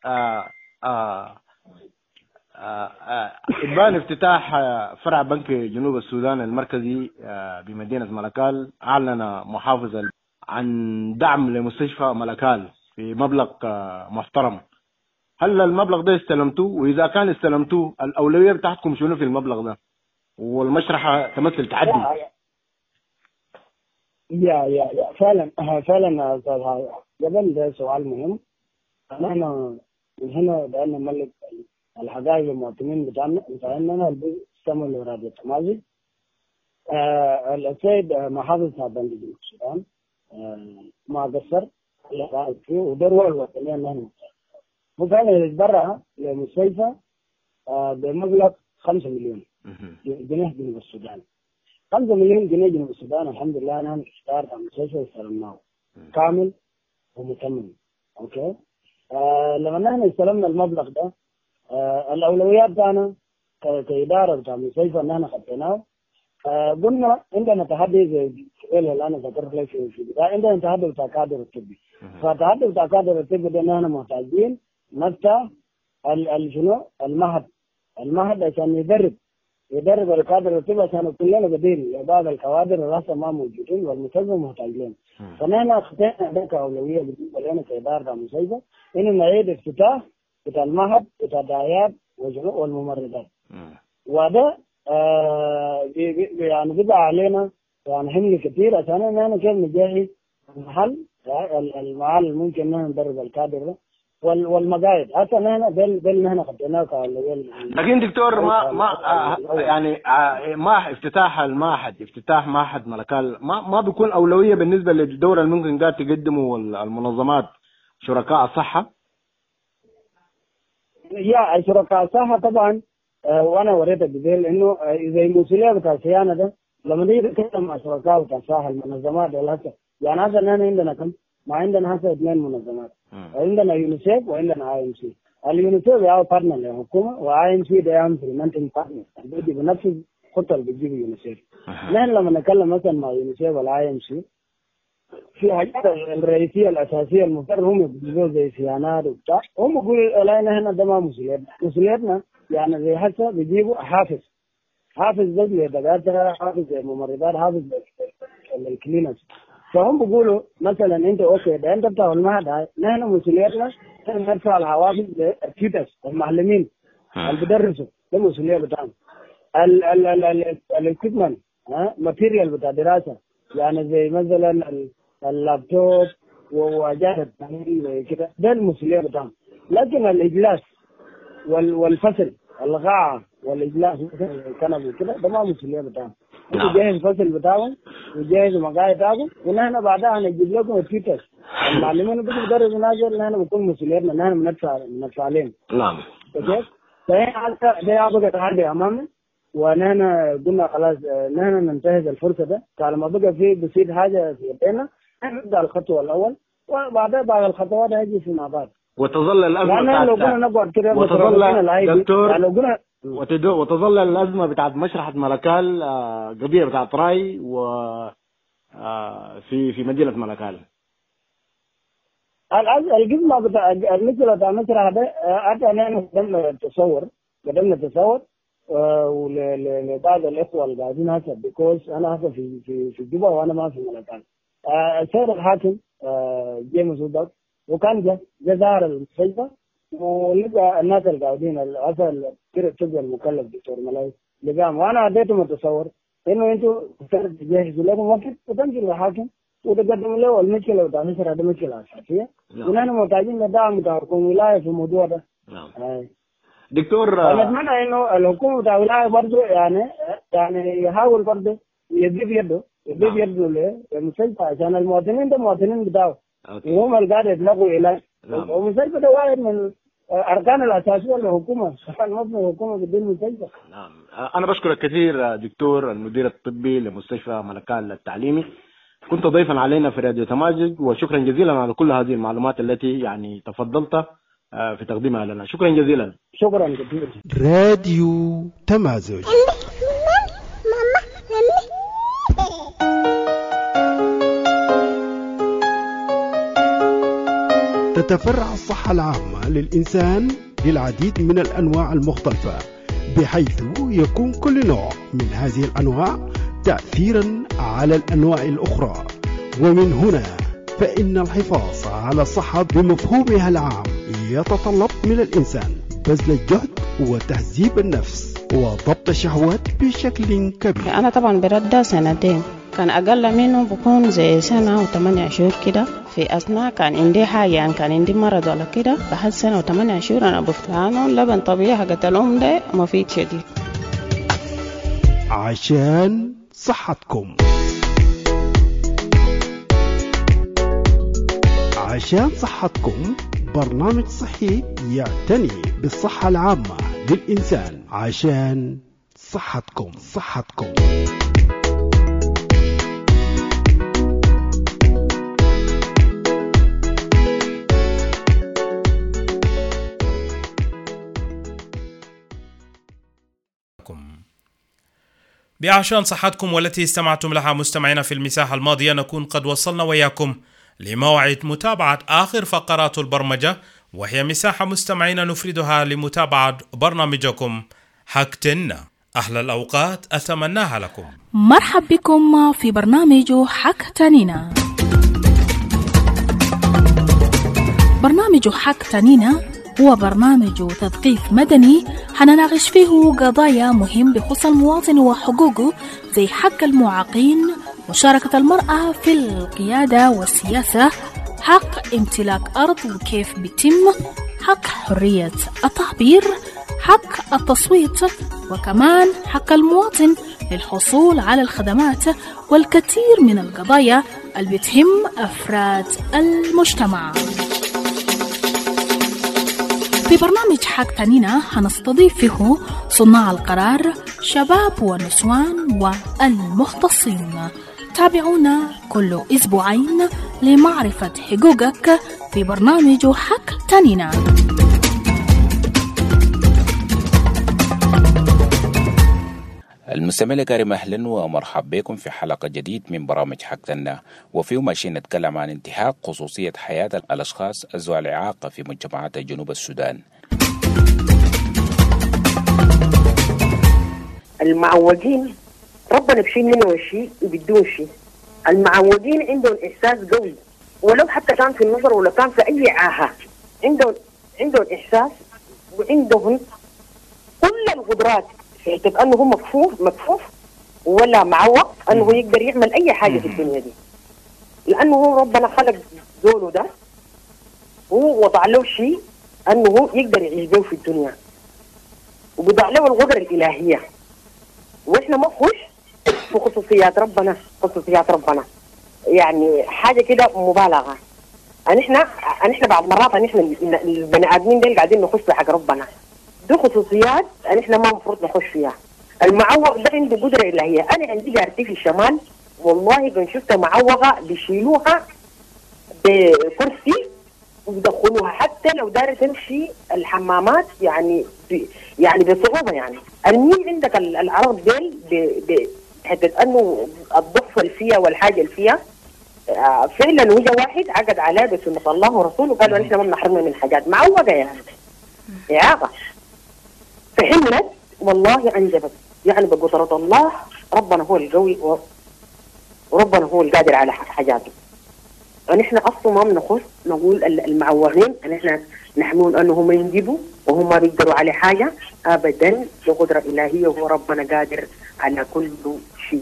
إبان افتتاح فرع بنك جنوب السودان المركزي بمدينه ملكال، اعلن محافظ عن دعم لمستشفى ملكال في مبلغ محترم. هل المبلغ ده استلمتوه؟ واذا كان استلمتوه الاولويه بتاعتكم شنو في المبلغ ده؟ والمشرحه تمثل تحدي. يا فعلا استاذ جبل، ده سؤال مهم. نحن من هنا بدأنا نملك الحقائق المواطنين بتاعنا السمو لإرادة التمازج. السيد محافظ بنك جنوب السودان ما قصر فيه، ودور الوطنيه نحن وفعلا يتبرع لمستشفى بمبلغ 5 مليون جنيه جنوب السودان. 5 مليون جنيه جنوب السودان الحمد لله نحن اختار المستشفى واستلمناه كامل ومكمل. اوكي. لما نحن استلمنا المبلغ ده الأولويات بتاعنا كإدارة بتاع المستشفى إن احنا خطيناه. قلنا عندنا تحدي زي اللي انا ذكرت لك في البدايه، عندنا تحدي بتاع كادر الطبي. فالتحدي بتاع كادر الطبي ده احنا محتاجين نفتح شنو المهد عشان يدرب الكادر الطبي عشان كلنا بديل بعض الكوادر اللي ما موجودين والمستشفى محتاجين. فنحن اخذنا ذاك اولويه بالنسبه لنا كاداره المستشفى انه نعيد افتتاح بتاع المهد بتاع الدعايات والممرضات. وده يعني بيبقى علينا يعني حمل كثير عشان احنا كيف نجهز الحل المعال اللي ممكن نحن ندرب الكادر ده والمقاعد. حتى نحن ده اللي نحن خدناه كاولويه. لكن دكتور ما يعني ما افتتاح المعهد، افتتاح معهد ملكال ما بيكون اولويه بالنسبه للدور اللي ممكن قاعد تقدمه المنظمات شركاء الصحه؟ يا شركاء الصحه طبعا. وانا وريتك بديل انه زي المسؤوليه بتاع الصيانه ده لما نيجي نتكلم مع شركاء بتاع الصحه المنظمات هسه يعني هسه احنا عندنا كم؟ ما عندنا هسه 2 منظمات. عندنا يونيسيف وعندنا اي ام سي. اليونيسيف يا بارتنر للحكومه واي ام سي ده يعمل امبلمنتنج بارتنر بيجي بنفس الخطه اللي بتجيب يونيسيف. نحن لما نتكلم مثلا مع يونيسيف ولا اي ام سي في حاجات الرئيسيه الاساسيه المفترض هم بيجيبوا زي صيانات وبتاع، هم بيقولوا لا احنا ده ما مسؤوليتنا يعني زي هسه بيجيبوا حافز ده للدكاتره، حافز للممرضات، حافز للكلينكس. فهم بيقولوا مثلا انت اوكي ده انت بتاع المهد نحن مسؤوليتنا نرفع الحوافز للتيتس المعلمين اللي بيدرسوا، ده المسؤوليه بتاعنا. الاكويبمنت ماتيريال بتاع دراسه يعني زي مثلا اللابتوب وواجهه التعليم زي كده، ده المسؤوليه بتاعنا. لكن الاجلاس والفصل الغاعه والاجلاس الكنب وكده ده ما مسؤوليه بتاعنا. انتوا جاهز الفصل بتاعهم وجاهز المقاعد بتاعهم ونحن بعدها هنجيب لكم التيتس المعلمين اللي بيدرسوا ناجر نحن بكون مسؤوليتنا نحن بندفع عليهم. نعم. كيف؟ فهي ده يبقى تحدي امامنا ونحن قلنا خلاص نحن ننتهز الفرصه ده. طالما بقى في بسيط حاجه في يدينا نبدا الخطوه الاول وبعدها بعد الخطوات هيجي فيما بعد. وتظل الازمه يعني لو قلنا نقعد كده وتظل دكتور يعني لو قلنا وتظل الازمه بتاعت مشرحه ملكال قضيه بتاعت راي و في مدينه ملكال. القسمه بتاع المشكله بتاع مشرحه ده احنا قدمنا تصور ولبعض الاخوه اللي قاعدين هسه بيكوز انا هسه في جوبا وانا ما في ملكال. السيد الحاكم جيمس ودك وكان جا زار المستشفى ولقى الناس اللي قاعدين هسه الطب المكلف دكتور ملاي لقاهم، وانا اديتهم التصور انه انتوا تجهزوا لكم وقت وتمشوا للحاكم وتقدموا له المشكله بتاع مصر. هذه مشكله اساسيه ونحن محتاجين لدعم بتاع حكومه ولايه في الموضوع ده. دكتور نتمنى انه الحكومه بتاع الولايه برضه يعني يحاول برضه يضيف يده للمستشفى عشان المواطنين ده مواطنين بتاعه وهم اللي قاعد يتلقوا علاج. والمستشفى ده واحد من الاركان الاساسيه للحكومه عشان مبنى الحكومه بدون مستشفى. نعم. انا بشكرك كثير دكتور المدير الطبي لمستشفى ملكال التعليمي، كنت ضيفا علينا في راديو تمازج، وشكرا جزيلا على كل هذه المعلومات التي يعني تفضلت في تقديمها لنا. شكرا جزيلا. شكرا كثير. راديو تمازج. تتفرع الصحة العامة للإنسان للعديد من الأنواع المختلفة، بحيث يكون كل نوع من هذه الأنواع تأثيرا على الأنواع الأخرى. ومن هنا فإن الحفاظ على الصحة بمفهومها العام يتطلب من الإنسان بذل الجهد وتهذيب النفس وضبط الشهوات بشكل كبير. أنا طبعا برده 2 كان أقل منه بكون زي 1 و8 شهور كده. في أثناء كان عندي حاجة يعني كان عندي مرض ولا كده بعد 1 و8 شهور أنا بفتانه لبن طبيعي حقت الأم ده مفيد شديد عشان صحتكم. عشان صحتكم برنامج صحي يعتني بالصحة العامة للإنسان. عشان صحتكم. بعشان صحتكم والتي استمعتم لها مستمعينا في المساحة الماضية، نكون قد وصلنا وياكم لموعد متابعة آخر فقرات البرمجة، وهي مساحة مستمعينا نفردها لمتابعة برنامجكم حكتنا. أحلى الأوقات أتمناها لكم. مرحب بكم في برنامج حكتنينا. برنامج حكتنينا هو برنامج تثقيف مدني حنناقش فيه قضايا مهم بخصوص المواطن وحقوقه، زي حق المعاقين، مشاركة المرأة في القيادة والسياسة، حق امتلاك أرض وكيف بيتم، حق حرية التعبير، حق التصويت، وكمان حق المواطن للحصول على الخدمات، والكثير من القضايا اللي بتهم أفراد المجتمع. في برنامج حكتنينا هنستضيف فيه صناع القرار، شباب ونسوان والمختصين. تابعونا كل أسبوعين لمعرفة حقوقك في برنامج حكتنينا. المستمعين الكريم، أهلا ومرحبا بكم في حلقة جديد من برامج حكتنا، وفيه ماشي نتكلم عن انتهاك خصوصية حياة الأشخاص ذوي الإعاقة في مجتمعات جنوب السودان. المعوجين ربنا بشيء منه شيء وبدون شيء. المعوجين عندهم إحساس قوي، ولو حتى كان في النظر ولا كان في أي عاهة، عندهم إحساس وعندهم كل القدرات، في اعتبار انه هو مكفوف ولا معوق انه يقدر يعمل اي حاجه في الدنيا دي، لانه هو ربنا خلق زوله ده هو وضع له شيء انه هو يقدر يعيش به في الدنيا، وبضع له القدره الالهيه، واحنا ما نخش في خصوصيات ربنا يعني حاجه كده مبالغه. احنا بعض مرات احنا البني ادمين دول قاعدين نخش في حق ربنا، دي خصوصيات احنا ما المفروض نخش فيها. المعوق ده عنده قدره الهيه. انا عندي جارتي في الشمال والله كنت شفتها معوقه بيشيلوها بكرسي ويدخلوها، حتى لو دارت تمشي الحمامات يعني بصعوبه. يعني المين عندك العرض ديل بحته انه الضعف اللي فيها والحاجه اللي فيها فعلا. وجه واحد عقد عليه بسنه الله ورسوله قالوا نحن ما بنحرمنا من حاجات معوقه يعني إعاقة، فحملت والله أنجبت يعني بقدرة الله. ربنا هو القوي وربنا هو القادر على حاجاته. ونحن أصلا ما بنخص نقول المعوقين نحن نحملون أنهم ما ينجبوا وهم ما بيقدروا على حاجة أبدا، بقدرة إلهية وهو ربنا قادر على كل شيء.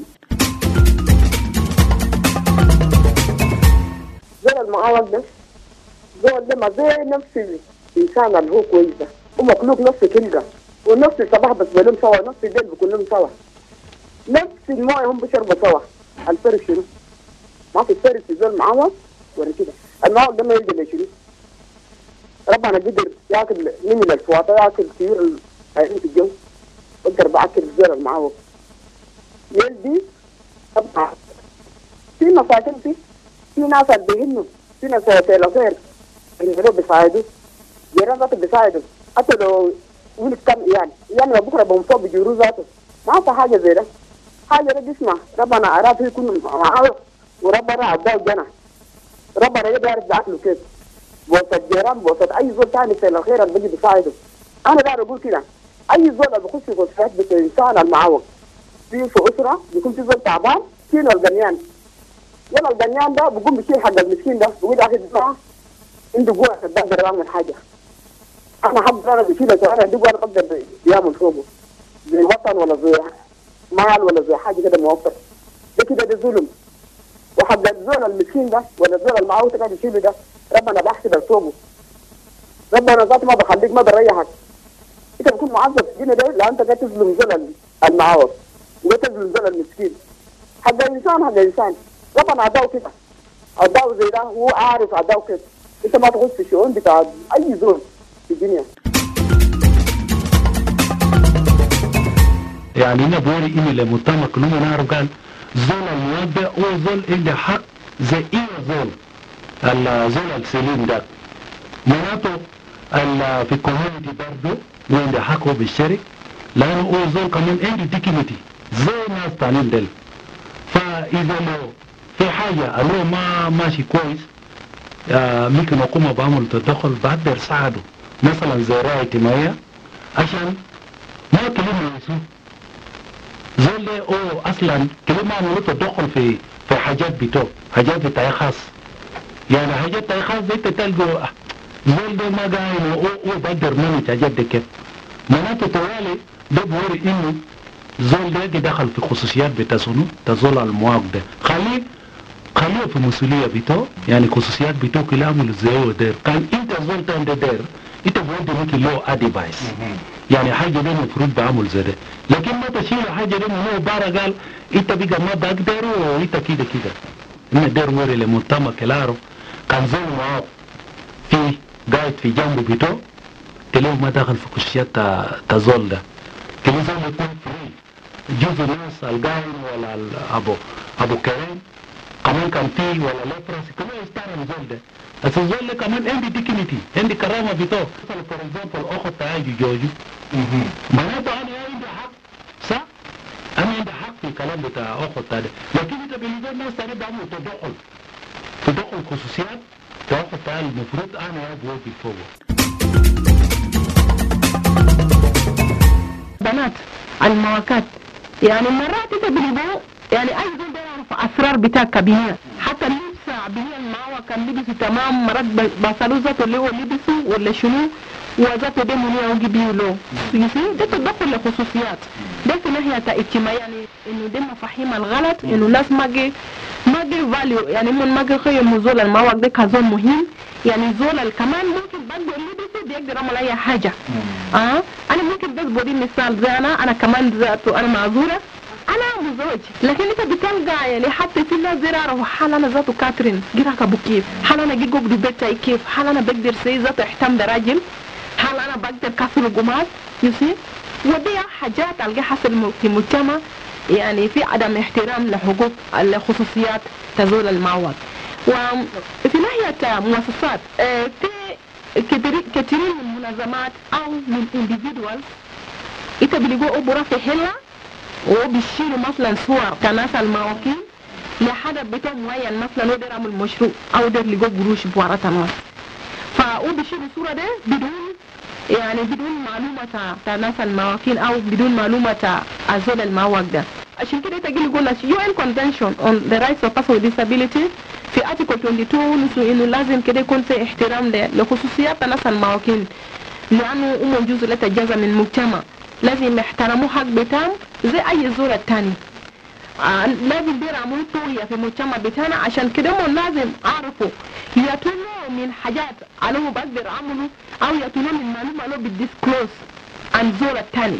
زي المعوق ده ما زي نفس الإنسان اللي هو كويس ده، ومخلوق نفس كلقة ونفس الصباح بس بلهم سوا، نفس الليل بكلهم سوا، نفس الماء هم بيشربوا سوا. الفرق شنو؟ ما في فرق في زول معوض ولا كده. المعوض ده ما يلقى شنو؟ ربنا قدر ياكل من الأصوات، ياكل طيور في الجو، يقدر باكل زول المعوض. يلدي طبعا في مساكن، في ناس بيهنوا، في ناس الخير اللي بيساعدوا، جيران ذاته بيساعدوا، حتى لو ولد كم يعني بكره بمصاب بجورو ذاته، ما في حاجه زي ده. حاجه ده بيسمع ربنا اراد يكون معاه وربنا عداه الجنه، ربنا يقدر يعرف كيف بوسط الجيران بوسط اي زول ثاني في الخير اللي بيجي بيساعده. انا بقدر اقول كده، اي زول اللي بيخش في وسط الانسان المعوق في اسره بيكون في زول تعبان شيل الجنيان، يلا الجنيان ده بيقوم بيشيل حق المسكين ده، بيقول يا اخي عنده قوة تقدر يعمل حاجة. أنا حب أنا بشيله كمان عندي قوة تقدر يعمل فوقه، زي وطن ولا زي مال ولا زي حاجة كده موفر. ده كده ده ظلم. وحق الزول المسكين ده ولا الزول المعوق قاعد يشيله ده ربنا بحسب فوقه. ربنا ذاته ما بخليك ما بريحك. أنت بتكون معذب في الدنيا ده لأن أنت قاعد تظلم زول المعوق وقاعد تظلم زول المسكين. حق الإنسان ربنا عداه كده. عداه زي ده هو عارف عداه كده. انت ما تخش في الشؤون بتاع اي زول في الدنيا. يعني انا بوري اني لمجتمع كلنا نعرف قال زول الموضع هو زول اللي حق زي ايه زول الزول السليم ده معناته في الكوميونتي برضه وين حقه بالشرك، لانه هو زول كمان عنده ديكنتي زي ناس تانيين دل. فإذا لو في حاجة لو ما ماشي كويس ممكن حكومة بعمل تدخل بقدر ساعده مثلا زي رعاية اجتماعية عشان ما كلمة يسوء زي اللي أصلا كلمة عملوا تدخل في حاجات بتوع حاجات بتاعي خاص يعني حاجات بتاعي خاص زي تلقوا زي اللي ما قاين بقدر مني حاجات دي كيف معناته توالي ده بوري إنه زول ده دخل في خصوصيات بتاعه تزول المواقع ده خليه في مسؤولية بتاعه يعني خصوصيات بتاعه كلها عمل زي هو داير كان انت زول تاني داير انت بودي ممكن له ادفايس يعني حاجة ده المفروض بعمل زي ده لكن ما تشيل حاجة ده من هو بارا قال انت بقى ما بقدر وانت كده انه داير وري لمجتمع كلاره كان زول معاه في قاعد في جنبه بتاعه تلاقيه ما داخل في خصوصيات تزول ده تلاقيه زول يكون فري جزء الناس القاين ولا ابو كريم كمان كان فيه ولا لا فراسي كمان يستعمل زول ده بس الزول ده كمان عندي ديكنيتي عندي كرامه بتاعه مثلا فور اكزامبل اخو بتاعي جوجو معناته انا عندي حق صح انا عندي حق في الكلام بتاع اخو بتاعي لكن انت بالنسبه للناس تاني بعمل تدخل خصوصيات بتاع اخو بتاعي المفروض انا بوقف فوق بنات المواكات يعني مرات انت بيبقوا يعني اي زول بيعرف اسرار بتاع كبير حتى اللبس عبيه المعوى كان لبسه تمام مرات بصلوا ذاته اللي هو لبسه ولا شنو وذاته ده مني اوجي بيه له ده تدخل لخصوصيات ده في ناحيه اجتماعيه يعني انه ده مفاهيم الغلط انه ناس ما جي فاليو يعني من ما جي قيموا زول المعوى ده كزول مهم يعني زول كمان ممكن برضه لبسه بيقدر يعمل اي حاجه انا ممكن بس بدي مثال زي انا كمان ذاته انا معذوره انا مزوج لكن انت بتلقى يعني حتى في ناس زراره حال انا ذاته كاترين جراك ابو كيف حال انا جيجو بدي بيتي كيف حال انا بقدر سي ذاته احتم براجل حال انا بقدر كسر القماش يسي ودي حاجات القى حصل في مجتمع يعني في عدم احترام لحقوق الخصوصيات تزول المعوض وفي ناحيه مؤسسات في كثيرين من المنظمات او من individuals انت بيلقوا ابره في حله وبيشيلوا مثلا صور كناس المواكين لحدث بتاع معين مثلا ودر عمل مشروع او در لقوا قروش بورا الناس فبيشيلوا الصوره ده بدون معلومه تاع ناس المواكين او بدون معلومه ازول المواك ده عشان كده تجي يقول UN Convention on the Rights of Persons with Disability في article 22 انه لازم كده يكون في احترام لخصوصيات ناس المواكين لانه هم جزء لا تجازى من المجتمع لازم يحترموا حق بتاعهم زي اي زول التاني لازم بيرعموا طوية في المجتمع بتاعنا عشان كده هم لازم اعرفوا يتولوا من حاجات علوه بقدر عملوا او يتولوا من معلومة لو بالديسكلوز عن زول التاني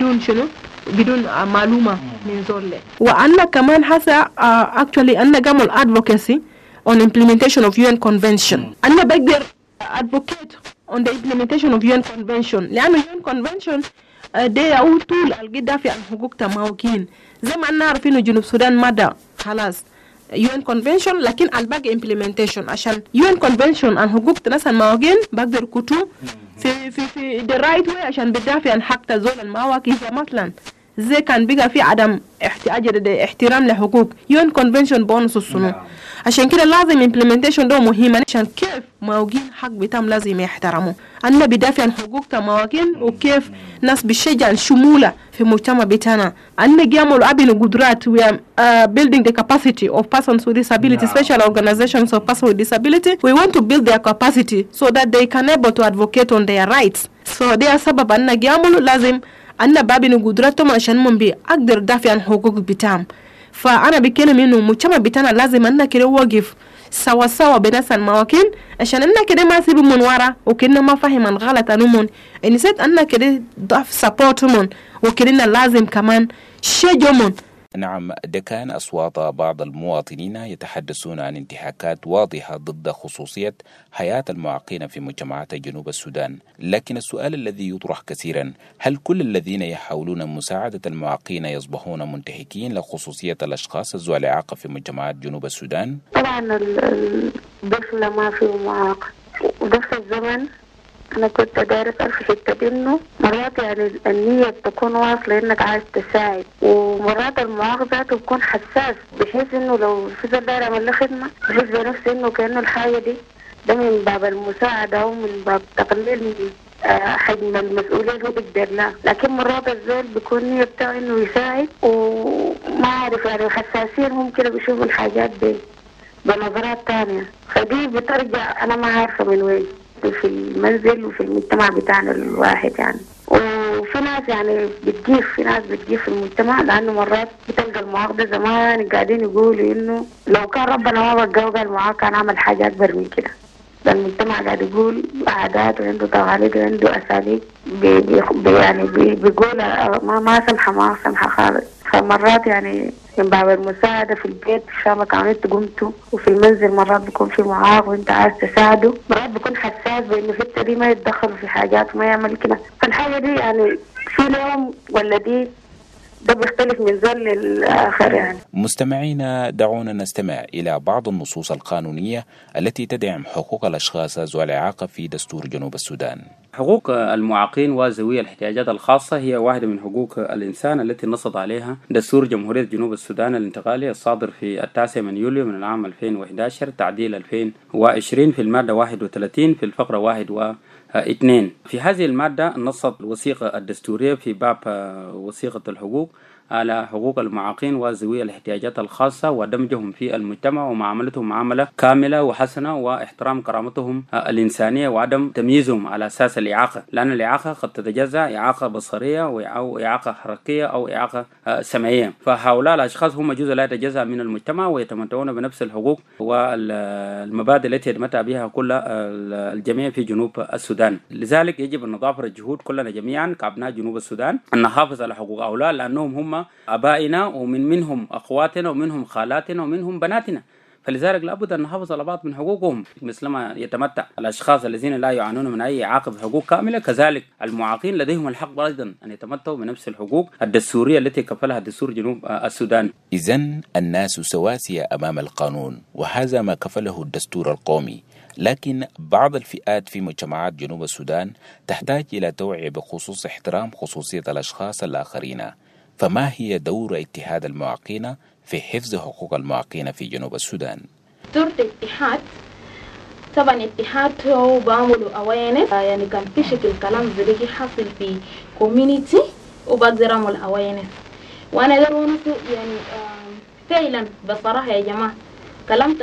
بدون معلومة من زول له وأنا كمان حاسة actually أنا قامل advocacy on implementation of UN Convention أنا بقدر advocate on the implementation of UN Convention لأنه UN Convention ده أول طول القدر في حقوق تماوكين زي ما أنا عارفين جنوب السودان مدى خلاص UN Convention لكن الباقي implementation عشان UN Convention عن حقوق الناس المواكين بقدر كتو في the right way عشان بدافع عن حق تزول المواكي إذا مثلا زي كان بقى في عدم احترام لحقوق UN Convention بونس السنو عشان كده لازم implementation ده مهم عشان كيف مواكين حق بتام لازم يحترموا أنا بدافع عن حقوق تمواكين وكيف ناس بشجع الشمولة في مجتمع بتاعنا أنا جامل أبين قدرات we are building the capacity of persons with disability special organizations of persons with disability we want to build their capacity so that they can able to advocate on their rights so ده سبب أنا جامل لازم أنا بابين قدراتهم عشان من بي أقدر دافع عن حقوق بتاعهم فأنا بكلم إنه مجتمع بتاعنا لازم أنا كده وقف سوا بناس المواكين عشان أنا كده ما أسيب من ورا وكنا ما فاهم الغلط أنهم نسيت أنا كده ضعف سبورتهم وكنا لازم كمان شجعهم. نعم، ده كان أصوات بعض المواطنين يتحدثون عن انتهاكات واضحة ضد خصوصية حياة المعاقين في مجتمعات جنوب السودان. لكن السؤال الذي يطرح كثيرا، هل كل الذين يحاولون مساعدة المعاقين يصبحون منتهكين لخصوصية الأشخاص ذوي الإعاقة في مجتمعات جنوب السودان؟ طبعا الطفل ما فيه معاق وده في الزمن أنا كنت دايرة أعرف حتة إنه مرات يعني النية تكون واصلة إنك عايز تساعد، ومرات المؤاخذة تكون حساس بحيث إنه لو في زول داير يعمل له خدمة بحيث بنفسه إنه كأنه الحاجة دي ده من باب المساعدة أو من باب تقليل من حجم المسؤولية اللي هو بيقدر لها. لكن مرات الزول بيكون نية بتاعه إنه يساعد وما عارف يعني حساسين هم كده بيشوفوا الحاجات دي بنظرات تانية، فدي بترجع أنا ما عارفة من وين في المنزل وفي المجتمع بتاعنا الواحد يعني. وفي ناس يعني بتجيف، في ناس بتجيف في المجتمع لأنه مرات بتلقى المؤاخذة زمان قاعدين يقولوا إنه لو كان ربنا ما وقعه قال معاه كان عمل حاجة أكبر من كده. المجتمع قاعد يقول عادات وعنده تقاليد وعنده أساليب يعني بيقول ما سمحة خالص. فمرات يعني من باب المساعدة في البيت إن شاء الله كانت قمتوا، وفي المنزل مرات بيكون في معاق وانت عايز تساعده، مرات بيكون حساس بإنه الحتة دي ما يتدخل في حاجات وما يعمل كده. فالحاجة دي يعني في اليوم ولا دي ده بيختلف من زول للآخر يعني. مستمعينا، دعونا نستمع إلى بعض النصوص القانونية التي تدعم حقوق الأشخاص ذوي الإعاقة في دستور جنوب السودان. حقوق المعاقين وذوي الاحتياجات الخاصة هي واحدة من حقوق الإنسان التي نص عليها دستور جمهورية جنوب السودان الانتقالي الصادر في 9 من يوليو من العام 2011 تعديل 2020 في المادة 31 في الفقرة 1 و2. في هذه المادة نصت الوثيقة الدستورية في باب وثيقة الحقوق على حقوق المعاقين وذوي الاحتياجات الخاصة ودمجهم في المجتمع ومعاملتهم معاملة كاملة وحسنة واحترام كرامتهم الإنسانية وعدم تمييزهم على أساس الإعاقة، لأن الإعاقة قد تتجزأ إعاقة بصرية أو إعاقة حركية أو إعاقة سمعية. فهؤلاء الأشخاص هم جزء لا يتجزأ من المجتمع ويتمتعون بنفس الحقوق والمبادئ التي يتمتع بها كل الجميع في جنوب السودان. لذلك يجب أن نضافر الجهود كلنا جميعا كأبناء جنوب السودان أن نحافظ على حقوق هؤلاء، لأنهم هم أبائنا ومنهم أخواتنا ومنهم خالاتنا ومنهم بناتنا، فلذلك لابد أن نحافظ على بعض من حقوقهم مثلما يتمتع الأشخاص الذين لا يعانون من أي إعاقة بحقوق كاملة. كذلك المعاقين لديهم الحق أيضا أن يتمتعوا بنفس الحقوق الدستورية التي كفلها دستور جنوب السودان. إذن الناس سواسية أمام القانون، وهذا ما كفله الدستور القومي. لكن بعض الفئات في مجتمعات جنوب السودان تحتاج إلى توعية بخصوص احترام خصوصية الأشخاص الآخرين. فما هي دور اتحاد المعاقين في حفظ حقوق المعاقين في جنوب السودان؟ دور الاتحاد طبعا اتحاد هو بعملوا awareness، يعني كان في شكل كلام زي حاصل في community وبقدر اعمل awareness، وانا ده يعني فعلا بصراحة يا جماعة كلام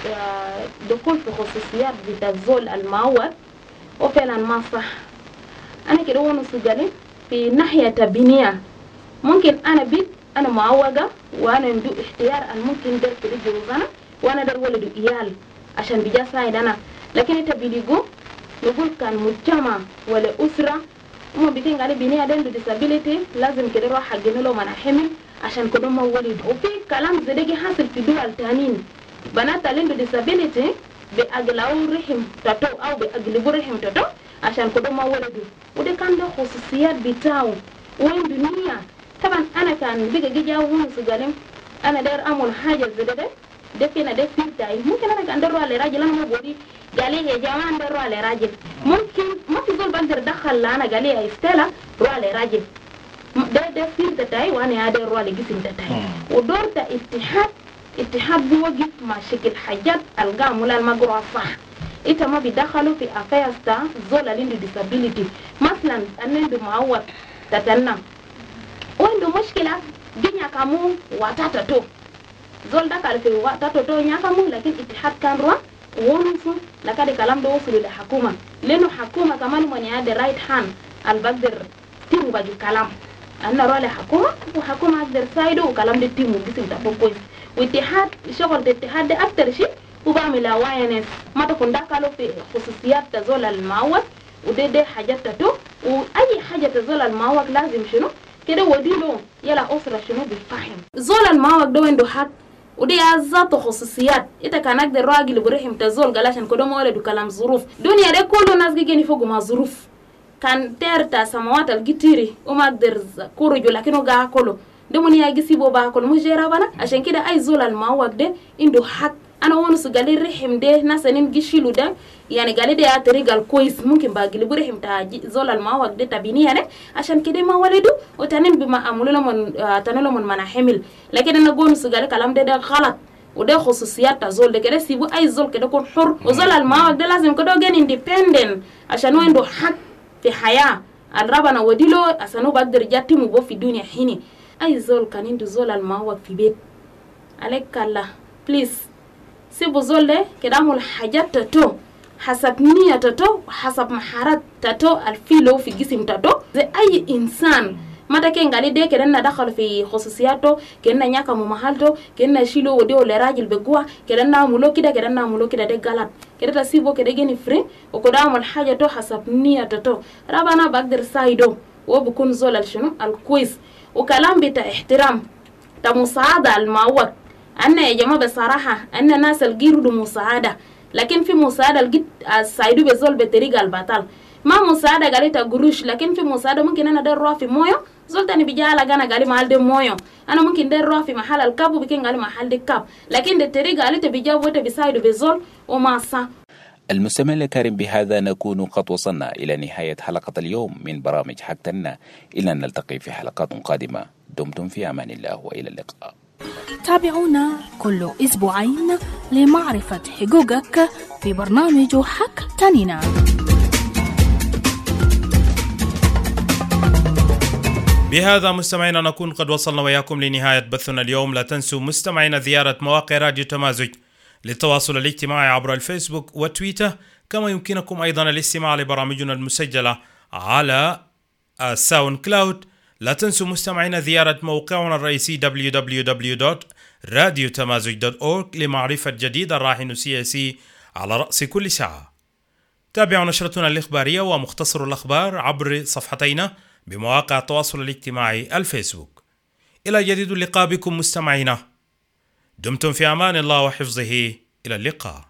دخول في خصوصيات بتاع الزول المعوق وفعلا ما صح. انا كده ونص قالين في ناحية بنية ممكن انا بيت انا معوقة وانا عنده اختيار ان ممكن در كده جوزانا وانا در ولد ايال عشان بيجا سايد انا، لكن انت بيليقو نقول كان مجتمع ولا اسرة هم بيتين على بنية عنده disability لازم كده روح حقنا له مناحمل عشان كده ما ولد. وفي كلام زي ده حاصل في دول تانيين بنات اللي عنده disability بأقلعوا رحم تاتو او بأقلبوا رحم تاتو عشان كده ما ولدوا، وده كان ده خصوصيات بتاعه وين دنيا. طبعا انا كان بيجي جي جاو ونص قالين انا داير اعمل حاجه زي ده فينا ده في بتاعي، ممكن انا كان داير على راجل انا ما بقولي قال لي يا جماعه انا داير على راجل، ممكن ما في زول بقدر ادخل انا قال لي يا استلا روح على راجل ده في بتاعي وانا داير على جسم بتاعي. ودور ده اتحاد بيوقف مع شكل حاجات القام ولا المقروء صح. انت ما بيدخلوا في افايرز تاع زول اللي عنده disability، مثلا انا عنده معوق تتنم وعنده مشكلة جنيا كامو واتاتو زول ده قال في واتاتو نيا كامو، لكن اتحاد كان روا ونصو لكن كلام ده وصل للحكومة، لأنه حكومة كمان من يعد رايت هاند البقدر تيمو باجي كلام أنا روا لحكومة وحكومة أقدر سايدو وكلام ده تيمو جسم تابو كويس. واتحاد شغل الاتحاد ده أكتر شيء وبعمل awareness ما تكون دخلوا في خصوصيات تزول المعوق وده حاجات تاتو، وأي حاجة تزول المعوق لازم شنو كده وديله يلا أسرة شنو بيفهم زول المعوق ده عنده حق ودي ذات خصوصيات. إذا كان أقدر راجل بريهم تزول قال عشان كده ما ولد كلام ظروف دنيا ده كله ناس جيني فوق ما ظروف كان ترتا سماوات الجتيري وما أقدر كورجو لكنه جا كله ده مني أجي سيبه باكل مش جربنا. عشان كده أي زول المعوق ده عنده حق أنا ونس قالي رحم ده ناس نمجيشيلو ده يعني قالي ده طريقة الكويس ممكن باقي برحم تاجي زول الماوك ده تبيني يعني عشان كده ما ولده وتنين بما أمولو لمن تنولو من مناحمل لكن أنا ونس قالي كلام ده غلط وده خصوصيات زول ده كده سيبو أي زول كده يكون حر وزول الماوك ده لازم كده يكون independent عشان هو عنده حق في حياة الربنا وديلو عشان هو بقدر يجاتي مبو في الدنيا حيني أي زول كان عنده زول الماوك في بيت عليك الله بليز سيبو زول ده كده عمل حاجات تتو حسب نية تتو وحسب مهارات تتو الفيلو في جسم تتو زي أي إنسان ما تكين قالي ده كده دخل في خصوصياته كده نياكا ممحلته كده شيلو وديو لراجل بقوة كده نعملو كده ده غلط كده تسيبو كده جيني فري وكده عمل حاجة تو حسب نية تتو ربنا بقدر سايدو وبكون زول الشنو الكويس وكلام بتا احترام تمساعدة المعوض أنا يا جماعة بصراحة أنا ناس الجيرو دو مساعدة لكن في مساعدة الجيت السايدو بزول بطريقة البطال ما مساعدة قالي تقروش لكن في مساعدة ممكن أنا دير روح في مويو زول تاني بيجالا غانا قالي محل دي مويو أنا ممكن دير روح في محل الكاب وبكين قالي محل دي كاب لكن دي طريقة قالي تبيجاو وتا بسايدو بزول وما صا. المستمع الكريم، بهذا نكون قد وصلنا إلى نهاية حلقة اليوم من برامج حقتنا، إلى أن نلتقي في حلقات قادمة. دمتم في أمان الله وإلى اللقاء. تابعونا كل أسبوعين لمعرفة حقوقك في برنامج حق تانينا. بهذا مستمعينا نكون قد وصلنا وياكم لنهاية بثنا اليوم. لا تنسوا مستمعينا زيارة مواقع راديو تمازج للتواصل الاجتماعي عبر الفيسبوك وتويتر، كما يمكنكم أيضا الاستماع لبرامجنا المسجلة على ساوند كلاود. لا تنسوا مستمعينا زيارة موقعنا الرئيسي www.radiotamazig.org لمعرفة جديد الراهن السياسي على رأس كل ساعة. تابعوا نشرتنا الإخبارية ومختصر الأخبار عبر صفحتينا بمواقع التواصل الاجتماعي الفيسبوك. إلى جديد اللقاء بكم مستمعينا، دمتم في أمان الله وحفظه. إلى اللقاء.